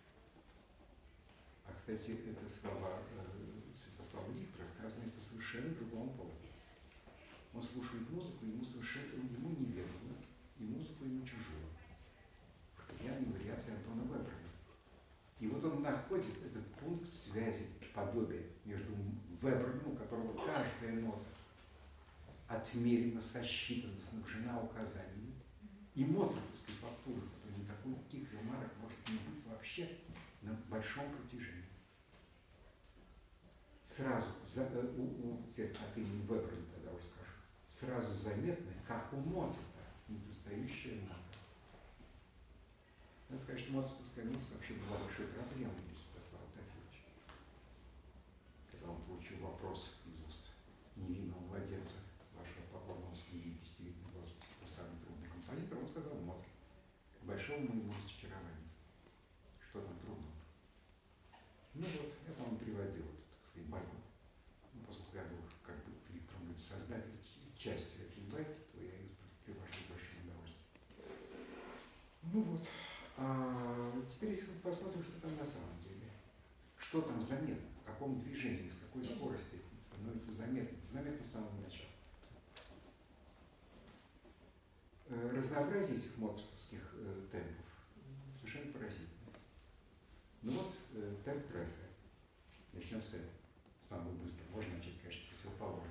А, кстати, это слова Святослава Рихтера, сказанные по совершенно другому поводу. Он слушает музыку, ему неведомо, и музыку ему чужую. Фортепианные вариации Антона Вебера. И вот он находит этот пункт связи, подобие между Вебером, у которого каждая нота отмеренно, сосчитана, снабжена указаниями, и моцартовской фактурой, которой никаких ремарок может не быть вообще на большом протяжении. Сразу, от имени Вебера тогда уже скажу, сразу заметно, как у Моцарта, недостающая нота. Надо сказать, что моцартовская музыка вообще была большой проблемой для Святослава Тахировича. Когда он получил вопрос из уст невинного младенца, вашего покорного слуги 10-летнего возраста, кто самый трудный композитор, он сказал: Моцарт. К большому моему разочарованию. Что там трудного? Ну вот, это он приводил, так сказать, байку. Ну, поскольку я был как бы в некотором роде создатель части этой байки, то я ее привожу с большим удовольствием. Ну вот. Теперь посмотрим, что там на самом деле. Что там заметно, в каком движении, с какой скоростью это становится заметно. Это заметно с самого начала. Разнообразие этих моцартовских темпов совершенно поразительно. Ну вот, темп Пресли. Начнем с этого. Самого быстрого. Можно начать, конечно, с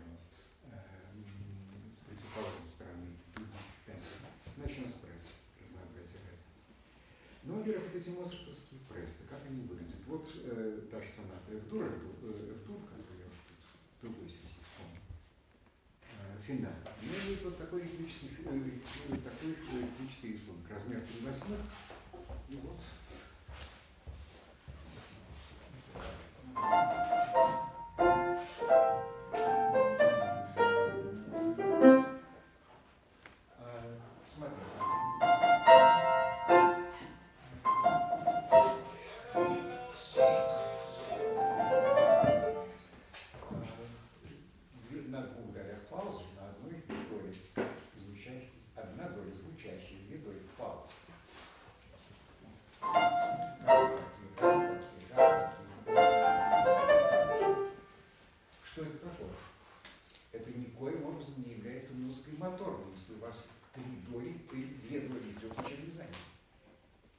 противоположной стороны темпа. Начнем с Пресли. Разнообразие разное. Ну, во-первых, вот эти моцартовские Пресли, как они выглядят? Вот та же соната F-дур, как бы я уже тут в другой связи вспомнил. Финал. Ну, имеет вот такой ритмический рисунок. Размер 3/8. И вот.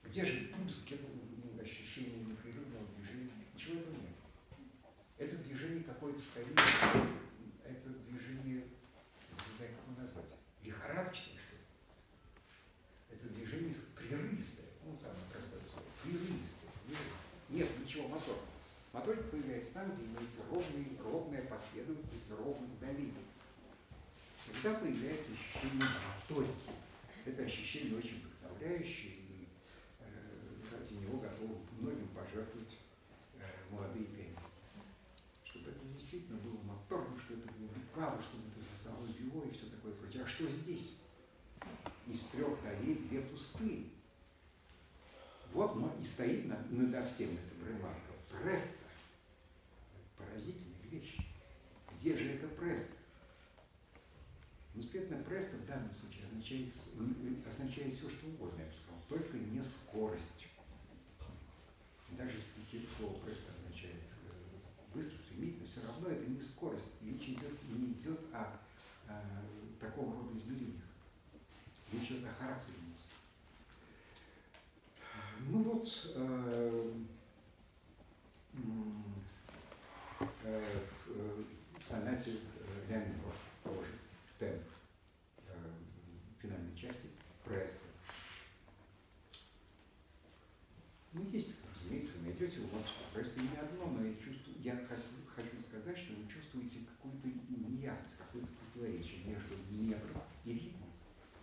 Где же пульс, где ощущение непрерывного движения? Ничего этого нет. Это движение какое-то скорее, это движение, не знаю, как его назвать, лихорадочное, что ли. Это движение прерывистое, ну, самое простое слово, прерывистое. Нет ничего мотора. Моторика появляется там, где имеется ровная последовательность ровных долей. Когда появляется ощущение моторики, это ощущение очень вдохновляющее, и ради него готовы многим пожертвовать молодые пианисты. Чтобы это действительно было моторно, что это увлекало, чтобы это за собой вело и все такое прочее. А что здесь? Из 3 долей 2 пустые. Вот и стоит надо всем эта ремарка. Престо. Поразительная вещь. Где же это престо? Ну, следовательно, престо в данном случае означает все, что угодно, я бы сказал, только не скорость. Даже если слово престо означает быстро, стремительно, все равно это не скорость. Речь не идет о такого рода измерениях. Речь идет о характере музыки. Ну вот, в сонате ля минор тоже темп финальной части престо. Ну, есть, разумеется, вы найдете у вас престо не одно, но я хочу сказать, что вы чувствуете какую-то неясность, какое-то противоречие между метром и ритмом.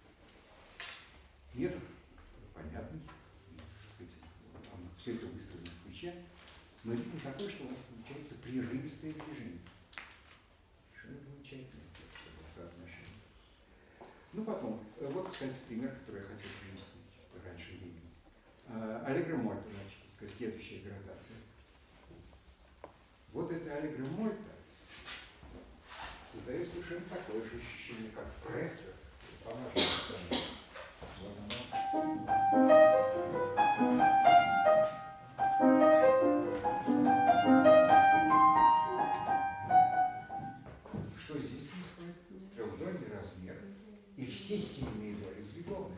Метр понятный, все это выстроено в ключе, но ритм такой, что у вас получается прерывистое движение. Совершенно замечательное соотношение. Ну, потом, вот, кстати, пример, который я хотел привести раньше времени. Аллегро мольто, значит, так сказать, следующая градация. Вот это аллегро мольто создает совершенно такое же ощущение, как престо. Что здесь происходит? Трехдольный размер и все сильные доли сбегованы.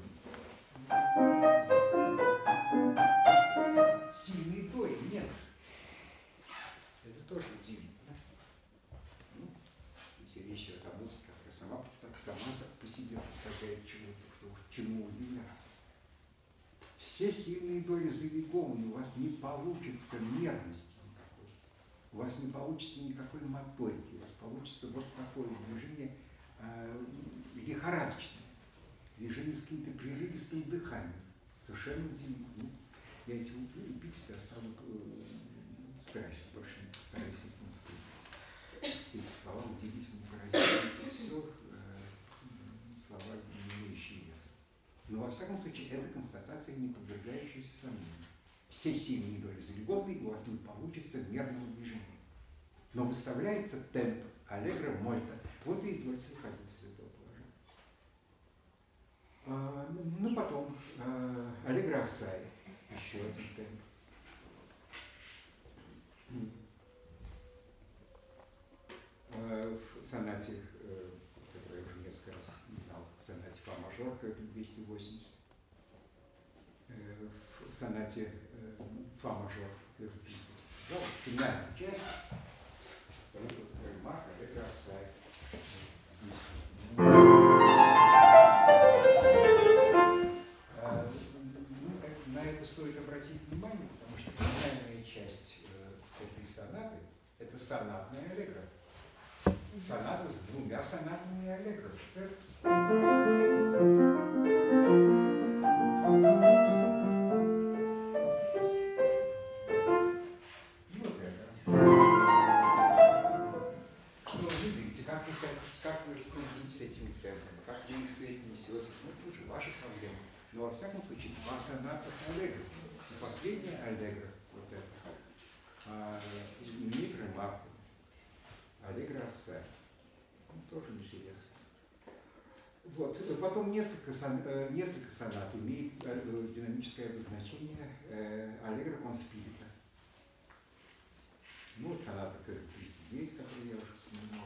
Сильные доли нет. Это тоже удивительно. Ну, если речь идет о музыке, которая сама по себе представляет чему удивляться. Все сильные доли завигованы, у вас не получится мерности никакой. У вас не получится никакой моторики, у вас получится вот такое движение лихорадочное, движение с каким-то прерывистым дыханием. Совершенно удивительно. Я эти эпитеты оставлю стараюсь, больше стараюсь их не упоминать. Все эти слова удивительно поразительны. Это все слова, не имеющие веса. Но во всяком случае, эта констатация, не подвергающаяся сомнению. Все сильные доли завигованы, и у вас не получится мерного движения. Но выставляется темп аллегро мольто. Вот и извольте выходить из этого положения. Ну, потом аллегро ассай. Еще один темп. В сонате, которую я уже несколько раз упоминал, в сонате фа мажор, как 280, в сонате фа мажор, как 332, финальная часть, стоит вот такая ремарка, аллегро ассай. На это стоит обратить внимание, потому что финальная часть этой сонаты – это сонатная аллегро. Соната с 2 сонатными аллегро. И вот это. Что вы видите, как вы распорядитесь с этими темпами, как вы их соотнесете, ну, это уже ваши проблемы. Но во всяком случае, 2 соната аллегро. И последняя аллегро, вот это, имеет ремарку. Аллегро ассай. Тоже интересно. Вот. Потом несколько сонат имеет динамическое обозначение аллегро кон спирита. Ну, вот соната 309, которую я уже вспоминал,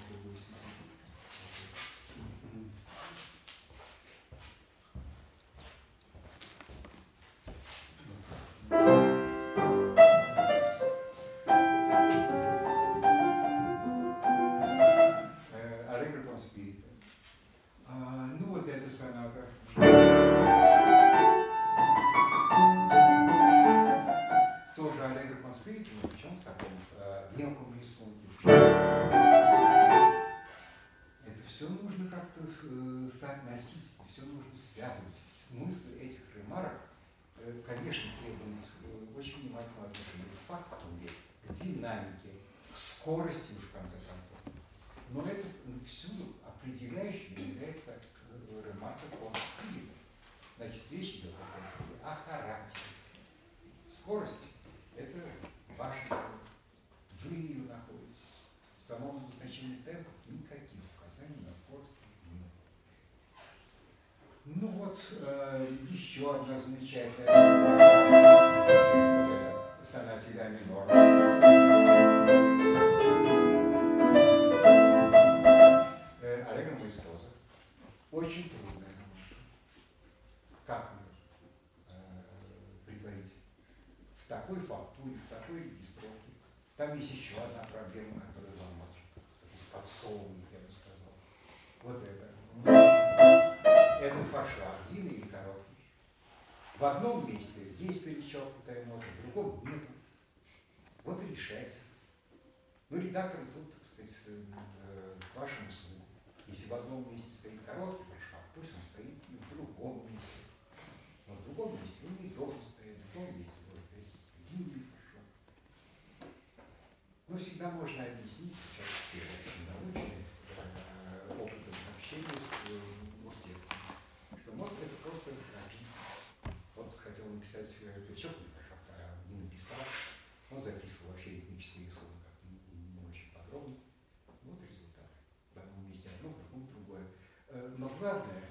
смысл этих ремарок, конечно, требует очень внимательного отношения к фактуре, к динамике, к скорости, уж в конце концов. Но это всюду определяющим является ремарка конструктива. Значит, речь идет о характере. Скорость – это ваше дело. Вы ее находите. В самом обозначении темпов никаких указаний на скорость нет. Ну вот, еще одна замечательная сонате ля минор. Аллегро маэстоза. Очень трудная ремарка. Как ее притворить в такой фактуре, в такой регистровке? Там есть еще одна проблема, которая вам, так сказать, подсовывает, я бы сказал. Вот это. Этот форшаг длинный или короткий. В одном месте есть перечеркнутая нота, в другом нет. Вот и решайте. Ну, редактор тут, так сказать, к вашему услугу. Если в одном месте стоит короткий форшаг, пусть он стоит и в другом месте. Но в другом месте он не должен стоять, в другом месте должен стоять длинный форшаг. Но всегда можно объяснить, сейчас все очень научены опытом общения с текстом, что может это просто написано. Вот хотел написать перечеркнутый форшаг, а не написал. Он записывал вообще ритмические рисунки как-то не очень подробно. Вот результат. В одном месте одно, в другом другое. Но главное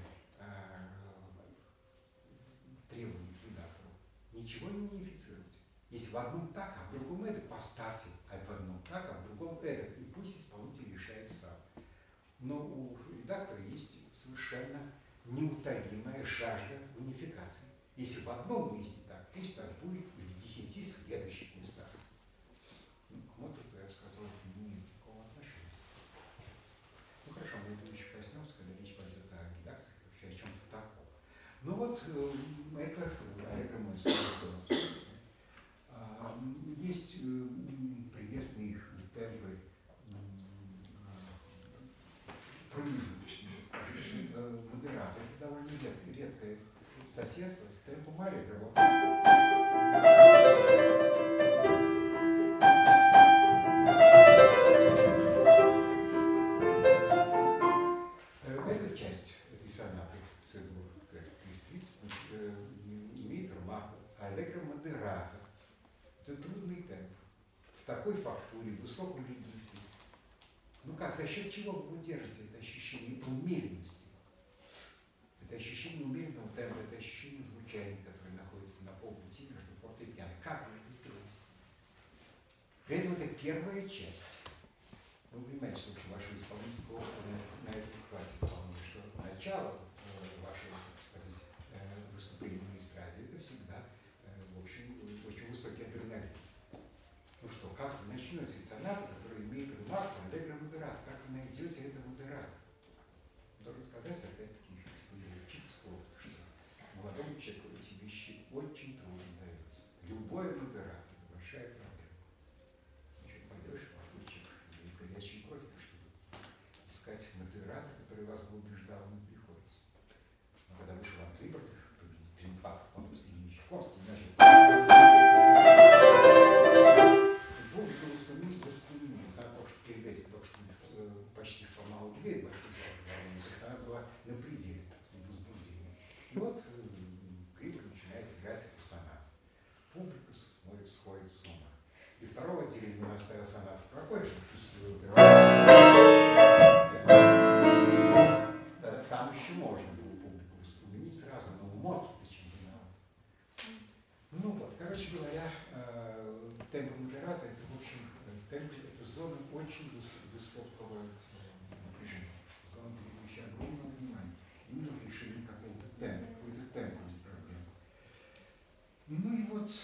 требование к редактору – ничего не унифицировать. Если в одном так, а в другом это, поставьте. А в одном так, а в другом это. И пусть исполнитель решает сам. Но у редактора есть совершенно неутолимая жажда унификации. Если в одном месте так, пусть так будет и в 10 следующих местах. Ну, к Моцарту, я бы сказал, не имеет никакого отношения. Ну хорошо, мы это еще коснемся, когда речь пойдет о редакциях, вообще о чем-то таком. Ну вот, это Аллегро маэстоза. Есть прелестные темпы промежуточные, скажем, модераты. Это довольно редкое соседство с темпом Аллегро. Эта часть этой сонаты C-dur К-30 имеет ремарку Аллегро модерато. Это трудный темп. В такой фактуре, в высоком регистре. Ну как, за счет чего вы удержите это ощущение умеренности? Это ощущение умеренного темпа, это ощущение звучания, которое находится на полпути между форте и пиано. Как вы это сделаете? При этом это первая часть. Вы понимаете, что вашего исполнительского опыта на это хватит вполне, что начало вашего, так сказать, выступления на эстраде, это всегда, в общем, очень высокий адреналин. Ну что, как вы начнете сонату, которая имеет ремарку Аллегро модерато, как вы найдете это модерато? Должен сказать, опять-таки, из учительского опыта, что молодому человеку эти вещи очень трудно даются. Любое модерато – это большая проблема. Ничего пойдешь, похудчик, или горячий кофе, чтобы искать модерато, который вас бы убеждал, не приходится. Но когда вышел от Риберта, триумфатор, он просто не Чайковский, значит, публика воспоминает за то, что перед то, что почти сломала дверь, она была на пределе, так сказать, возбуждения. И вот Рибер начинает играть эту сонату. Публика смотрит, сходит с ума. И второго отделения он оставил сонату Прокофьева, там еще можно было публику воспоминать сразу, но у Моцарта чем виноват. Ну вот, короче говоря, темп модерата – это, в общем, темп, это зона очень высокого напряжения, зона, требующая огромного внимания, именно в решении какого-то темпа, какой-то темповой проблемы. Ну и вот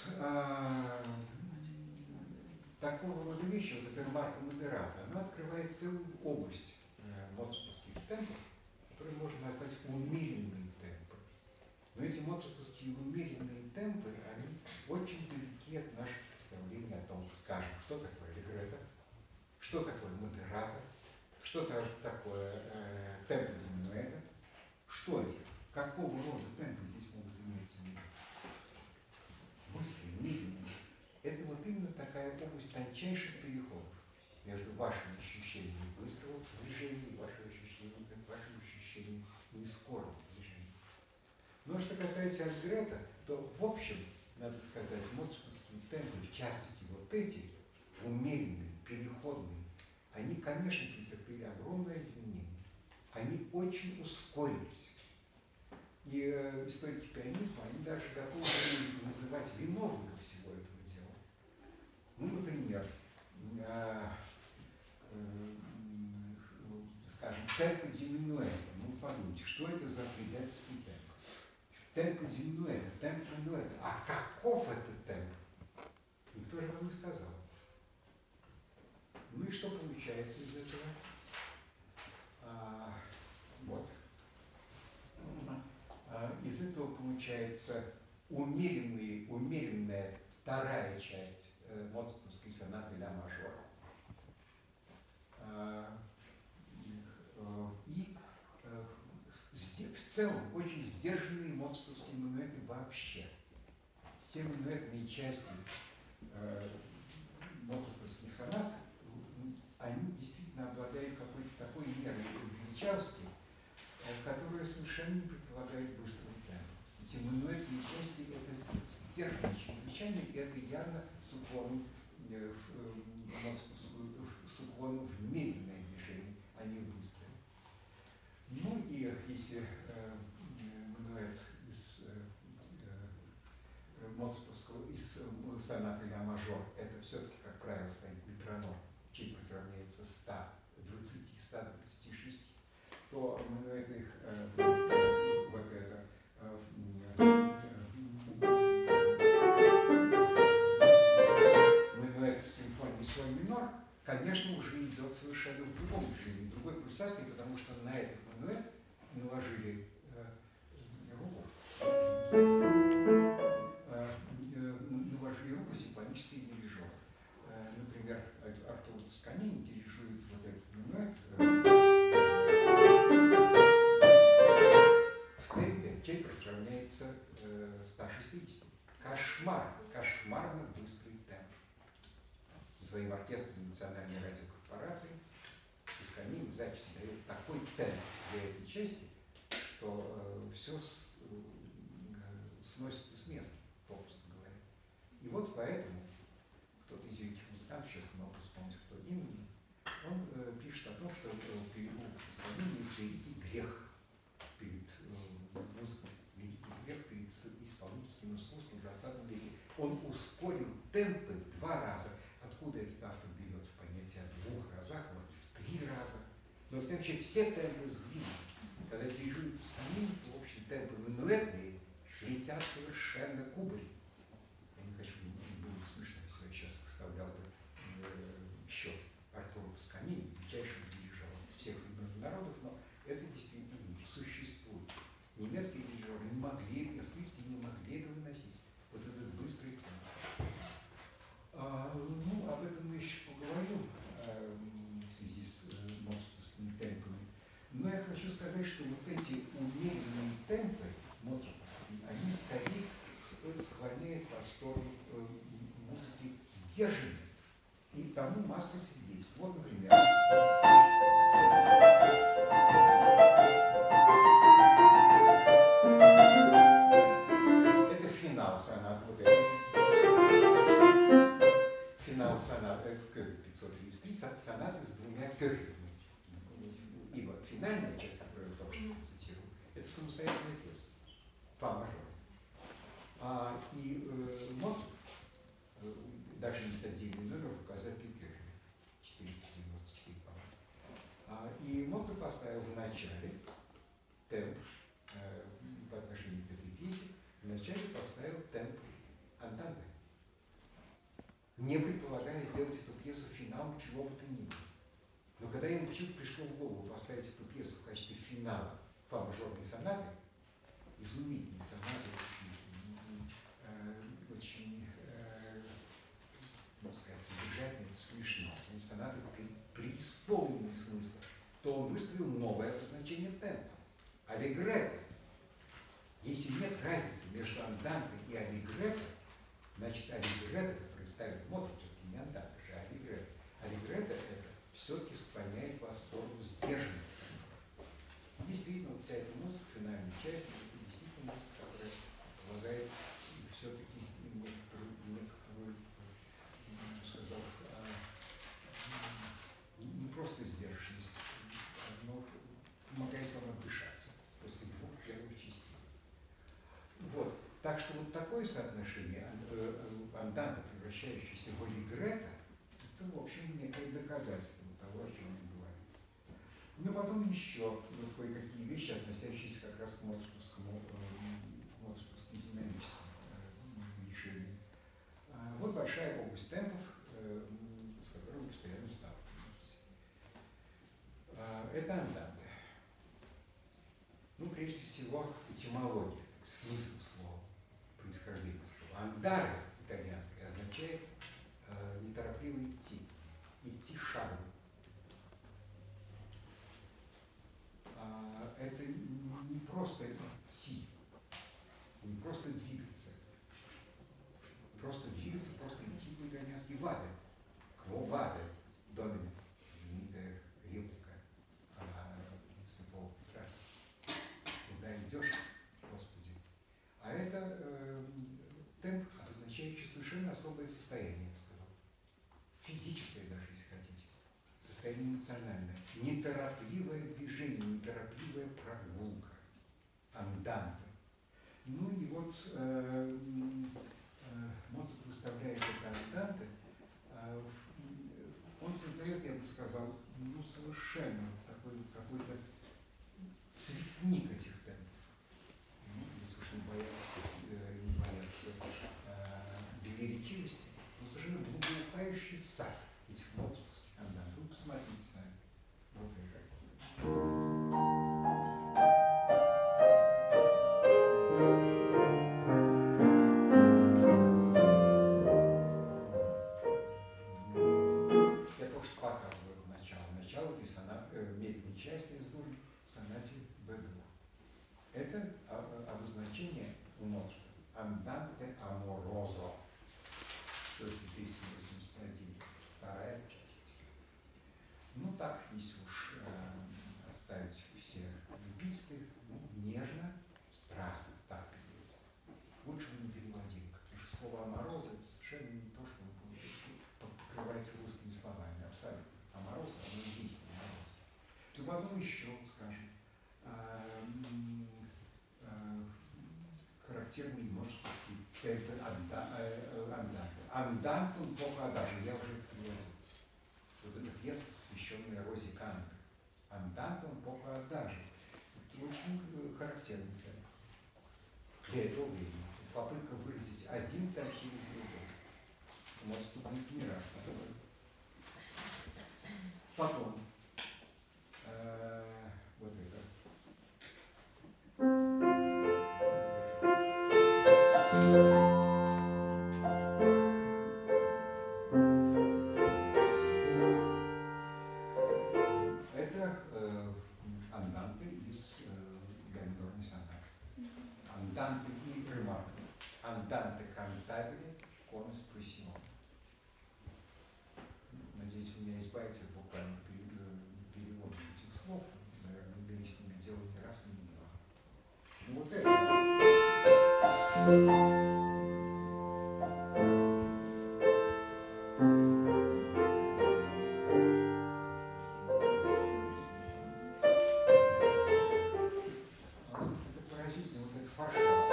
такого рода вещи, вот эта ремарка модерата, она открывает целую область моцартовских темпов, которые можно назвать умеренные темпы. Но эти моцартовские умеренные темпы, они очень далеки от наших представлений о том, скажем, что такое лигретто, что такое модерато, что такое темпо диминуэто, что это, какого рода темпы здесь пусть тончайших переходов между вашим ощущением быстрого движения и вашим ощущением нескорого движения. Но что касается Альгрета, то в общем, надо сказать, моцартовские темпы, в частности вот эти, умеренные, переходные, они, конечно, претерпели огромное изменение. Они очень ускорились. И историки пианизма, они даже готовы называть виновников всего этого дела. Ну, например, скажем, темпо диминуэто. Ну, подумайте, что это за предательский темп? Темпо диминуэто, темпо минуэто. А каков этот темп? Никто же вам не сказал. Ну и что получается из этого? Вот. Из этого получается умеренная вторая часть моцартовской сонаты ля мажор. И в целом очень сдержанные моцартовские минуэты вообще. Все минуэтные части моцартовских сонат, они действительно обладают какой-то такой мерой величавости, которая совершенно не предполагает быстрого темпа. Эти минуэтные части – это сдержанные чрезвычайно, и это явно с уклоном в медленное движение, а не в быстрое. Ну и если минуэт из моцартовского, из сонаты ля мажор, это все-таки, как правило, стоит метроном, четверть равняется 120-126, то минуэты вот это минуэт симфонии соль минор, конечно, уже идет совершенно в другом движении, в другой пульсации, потому что на этот минуэт наложили руку симфонические дирижеры. Например, Артур Тосканини дирижирует вот этот минуэт в темпе, четверть равняется 160. Кошмарно быстрый темп. Со своим оркестром национальной радиокорпорации Тосканини в записи дает такой темп для этой части, что все сносится с места, попросту говоря. И вот поэтому кто-то из великих музыкантов, сейчас не могу вспомнить, кто именно, он пишет о том, что у Тосканини есть великий грех перед музыкой, великий грех перед исполнительским искусством в 20 веке. Он ускорил темпы в 2 раза. Откуда этот автор берет понятие о 2 разах, может быть, в 3 раза. Но вообще все темпы сдвинули. Когда дирижирует Тосканини, то, в общем, темпы минуэтные летят совершенно кубарем. Я не хочу, не было смешно, если я сейчас составлял бы счет Артура Тосканини, величайшего дирижера всех времен народов, но это действительно существует. Немецкие дирижеры не могли, австрийские не могли это выносить. Вот этот быстрый темп. Ну, об этом мы еще поговорим в связи с моцартовскими темпами. Но я хочу сказать, что вот эти умеренные темпы моцартовские, они скорее склоняют в сторону музыки сдержанной. И тому масса свидетельств. Вот, например, это финал сонат, вот это. Финал сонаты Кёльн 533, сонаты с 2 кёхтами. Ибо финальная часть, которую я только что цитировал, это самостоятельная песня, фа мажор. И Моцарт, даже есть отдельный номер в указателе Кёхля, 494, по-моему. И Моцарт поставил в начале темп по отношению к этой песне, в начале поставил темп анданте, не предполагая сделать эту пьесу финалом чего бы то ни было. Но когда ему чуть пришло в голову поставить эту пьесу в качестве финала фа-мажорной сонаты, изумительной сонаты, очень можно сказать, содержательной, это смешно, и сонаты преисполненной смысла, то он выставил новое обозначение темпа. Аллегретто. Если нет разницы между анданте и аллегретто, Значит, аллегретто, который ставит Моцарт, все-таки не анданта же, аллегретто. Аллегретто это все-таки склоняет вас в сторону сдержанного. Действительно, вот вся эта музыка, финальная часть, это действительно музыка, которая предполагает все-таки некоторую, сказал, не просто сдержанность, но помогает вам отдышаться после двух первых частей. Вот. Так что вот такое соотношение анданта, превращающееся в аллегретто, это, в общем, некое доказательство того, о чем я говорю. Ну, потом еще кое-какие вещи, относящиеся как раз к моцартовским динамическим решениям. Вот большая область темпов, с которой мы постоянно сталкиваемся. Это анданты. Ну, прежде всего, этимология, смысл слова, происхождение слова. Андare итальянское означает неторопливо идти, идти шагом. Это не просто идти, не просто двигаться. Просто двигаться, просто идти по-итальянски ваде. Кво ваде, домине, знаменитая реплика святого Петра. Куда идешь, Господи. А это темп, обозначающий совершенно особое состояние, я бы сказал. Физическое даже, если хотите. Состояние эмоциональное. Неторопливое движение, неторопливая прогулка. Анданте. Ну и вот Моцарт выставляет это анданте. Он создает, я бы сказал, ну совершенно такой какой-то цветник этих темпов. Ну, если уж не боятся велеречивости, но совершенно благоухающий сад этих моцартовских андантов. Вы посмотрите сами. Вот это. Я только что показываю начало. Начало этой сонаты, медленной части из дур в сонате Б2. Это обозначение у Моцарта анданте аморозо. То есть 281, вторая часть. Ну так, если уж оставить все эпитеты, ну, нежно, страстно, так переводится. Лучше бы не переводил, потому что слово аморозо это совершенно не то, что покрывается русскими словами, абсолютно. Аморозо, оно и есть аморозо. И потом еще, скажем, характерный моцартовский темп анданте. Анданте un poco adagio, я уже переводил. Вот эта пьеса, посвященная Розе Каннер. Анданте un poco adagio. Это очень характерный темп. Для этого времени. Попытка выразить один темп через другой. Моцарт будет не раз такое. Потом вот это. Это анданты из Ля-минорной сонаты. Анданты и ремарка. Анданте кантабиле con espressione. Надеюсь, вы меня избавите от буквального перевода этих слов. Наверное, имели с ними дело не раз и не два. Ну вот это. Это поразительно, вот этот фаршак.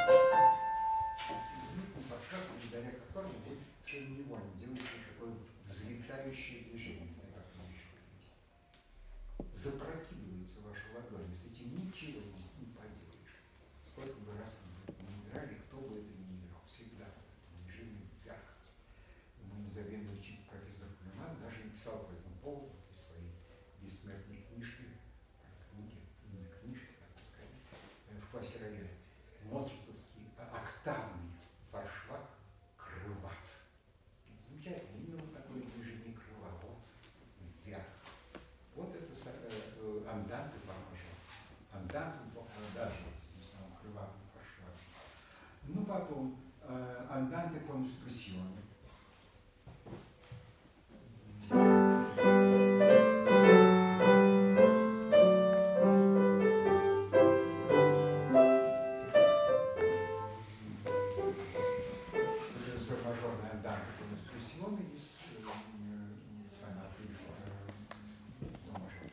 Фаршак, благодаря которому вы совершенно невольно делаете такое взлетающее движение, не знаю, как оно еще есть. Запрокидывается ваша ладонь, с этим ничего не поделаешь. Сколько бы раз вы не играли, кто бы это ни играл, всегда движение вверх. Мой незабвенный учитель профессор Кулеман даже написал по этому поводу в своей бессмертной книжке, как бы сказать, в классе рояля. Моцартовский октавный форшвак крылат. Замечательно, именно вот такое движение крыла, вот вверх. Вот это анданты поможет. Анданты даже этим самым крылатым форшваком. Ну, потом Andante con espressione. Sol мажорный Andante con espressione из сонаты до мажор.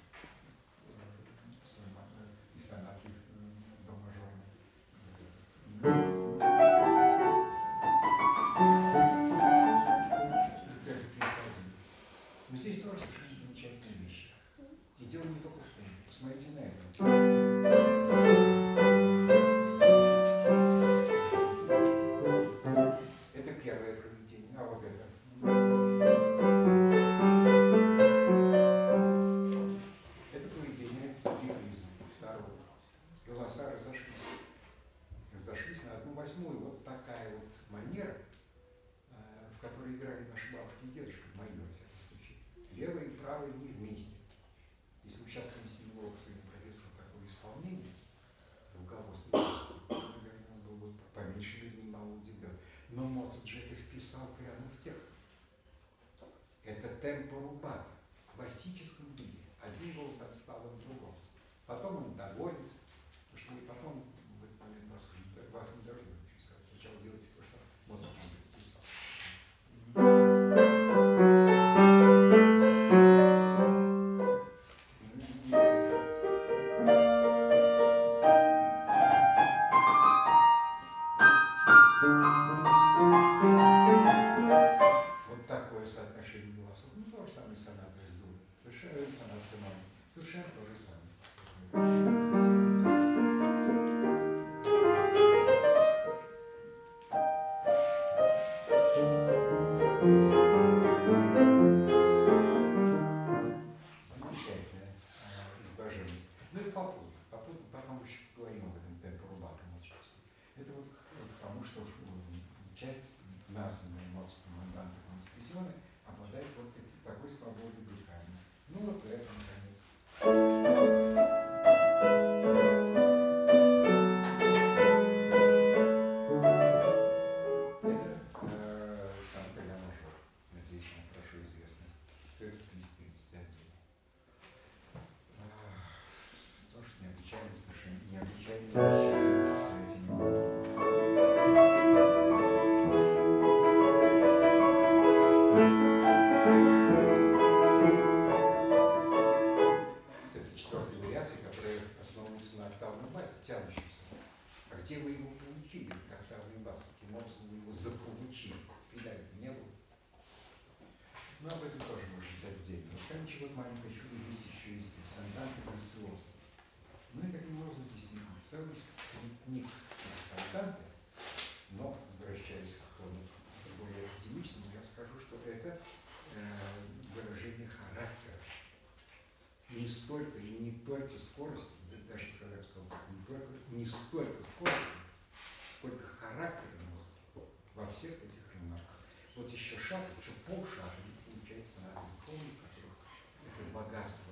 Из сонаты до мажорной. Но здесь тоже совершенно замечательные вещи. И дело не только в темпе. Посмотрите на это. Это первое проведение. А вот это. Это проведение фигуризма. Второе. Голоса разошлись. Разошлись на 1/8. Вот такая вот манера, в которой играли наши бабушки и дедушки, мои, во всяком случае. Левое и правое не вместе. Если бы сейчас принесли его к своему профессору такое исполнение, руководство, наверное, он был бы по меньшей мере немало удивлен. Но Моцарт же это вписал прямо в текст. Это темпо рубато в классическом виде. Один голос отстал от другого. Потом он догонит, потому что вы потом в этот момент вас не должны вписать. Сначала делайте то, что Моцарт написал. Вот такое соотношение голосов. Ну, то же самое сонаты с дурой. Совершенно сонат циман. Совершенно то же самое. Замечательное изложение. Ну, это попутно. Потом еще поговорим об этом темпо рубато моцартовском. Это вот к тому, что часть названная Моцартом Andante con espressione обладает вот такой свободой дыхания. Ну вот это, наконец. Это канта ля мажор. Надеюсь, вам хорошо известно. Это 331. Тоже с необычайной, совершенно необычайной вещами с этими. На октавном басе, тянущемся. А где вы его получили, этот октавный бас? Каким образом вы его заполучили? Педали-то не было. Но об этом тоже может быть отдельно. В самом чего маленькое чудо есть еще и здесь. Анданте грациоза. Ну и таким образом действительно целый цветник из анданте. Но, возвращаясь к тому более оптимичному, я скажу, что это выражение характера. Не столько и не только скорости, даже сказать, что не столько скорости, сколько характера музыки во всех этих ремарках. Вот еще шаг, еще полшага, и получается на духовных, в которых это богатство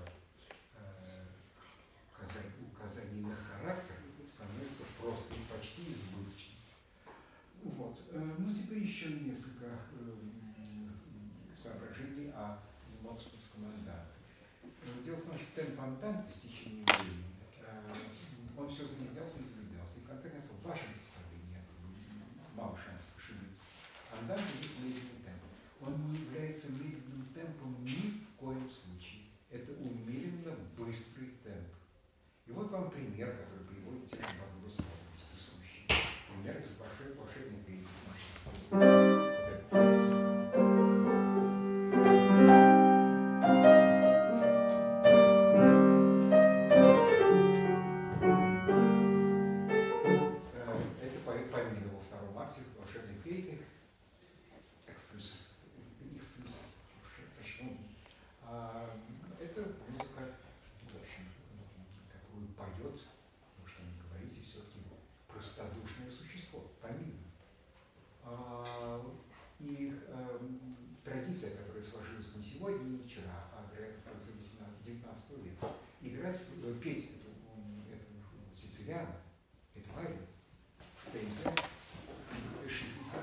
указаний на характер становится просто и почти избыточным. Вот. Ну, теперь еще несколько соображений о моцартовском анданте. Дело в том, что темпо анданте с течением времени, он все замедлялся и замедлялся. И в конце концов, в вашем представлении мало шансов ошибиться. Анданте есть медленный темп. Он не является медленным темпом ни в коем случае. Это умеренно быстрый темп. И вот вам пример, который приводит те же подбросы вездесущие. Пример из волшебной песни. Это музыка, в общем, такую поет, потому что не говорите, все-таки простодушное существо, помимо. И традиция, которая сложилась не сегодня, не вчера, а, вероятно, в конце 19 века, играть, петь эту сицилиану, эту арию в темпе 60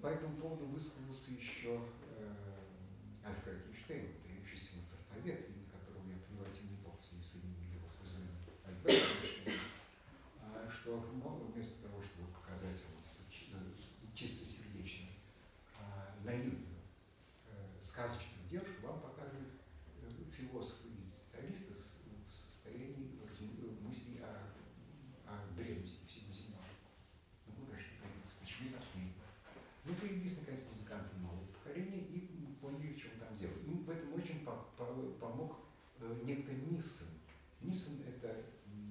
по этому поводу высказался еще Альфред Эйнштейн, выдающийся музыковед, которого я приводил не только в связи с именем его кузена Альберта Эйнштейна, что вместо того, чтобы показать чистосердечную, наивную, сказочную девушку, вам показывают философов-экзистенциалистов в состоянии мыслей о древности всего земного. Ну, куда же наконец, почему так не? Ну, появились, наконец, музыканты нового поколения и поняли, в чем там дело. Им в этом очень помог некто Ниссен. Ниссен – это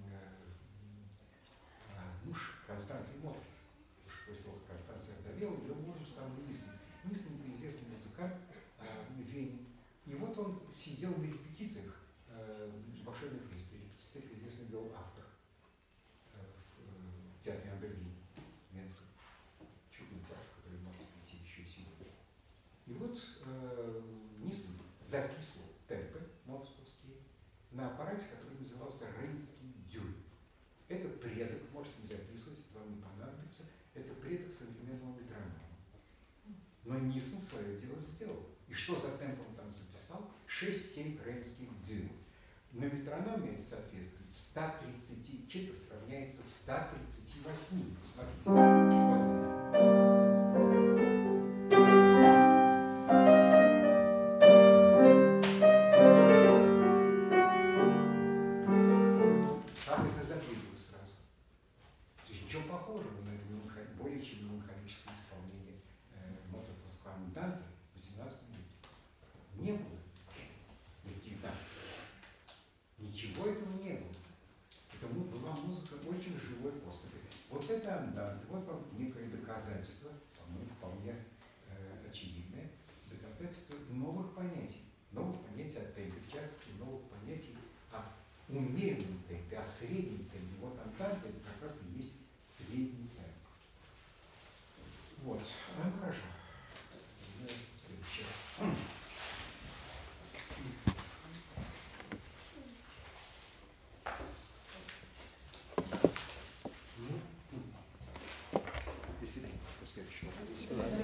муж Констанции Моцарт. После того, как Констанция овдовела, ее мужем стал Ниссен. Ниссен – это известный музыкант в Вене. И вот он сидел на репетициях волшебных репетициях, известный был автор в театре Андерли, Венском. Чудный театр, который может прийти еще и сегодня. И вот Ниссен записывал темпы моцартовские на аппарате, который назывался Рейнский дюль. Это предок, можете не записывать, вам не понадобится, это предок современного метронома. Но Ниссен свое дело сделал. И что за темп он там записал? 6-7 рейнских дюймов. На метрономе это соответствует 130, четверть равняется 138. Смотрите. Как это записывалось сразу? Ничего похожего на это более чем меланхолическое исполнение моцартовского анданта в 18 веке. Не было в 19 веке. Ничего этого не было. Это была музыка очень живой поступи. Вот это андант, вот вам некое доказательство, по-моему, вполне очевидное, доказательство новых понятий о темпе, в частности, новых понятий о умеренном темпе, о среднем темпе. Вот андант это как раз и есть средний темп. Вот. Ну, хорошо. Остальное в следующий раз. До свидания. До следующего раза.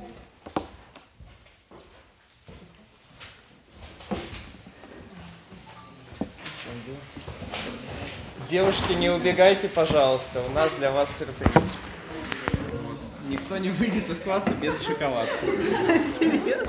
Девушки, не убегайте, пожалуйста. У нас для вас сюрприз. Никто не выйдет из класса без шоколадки.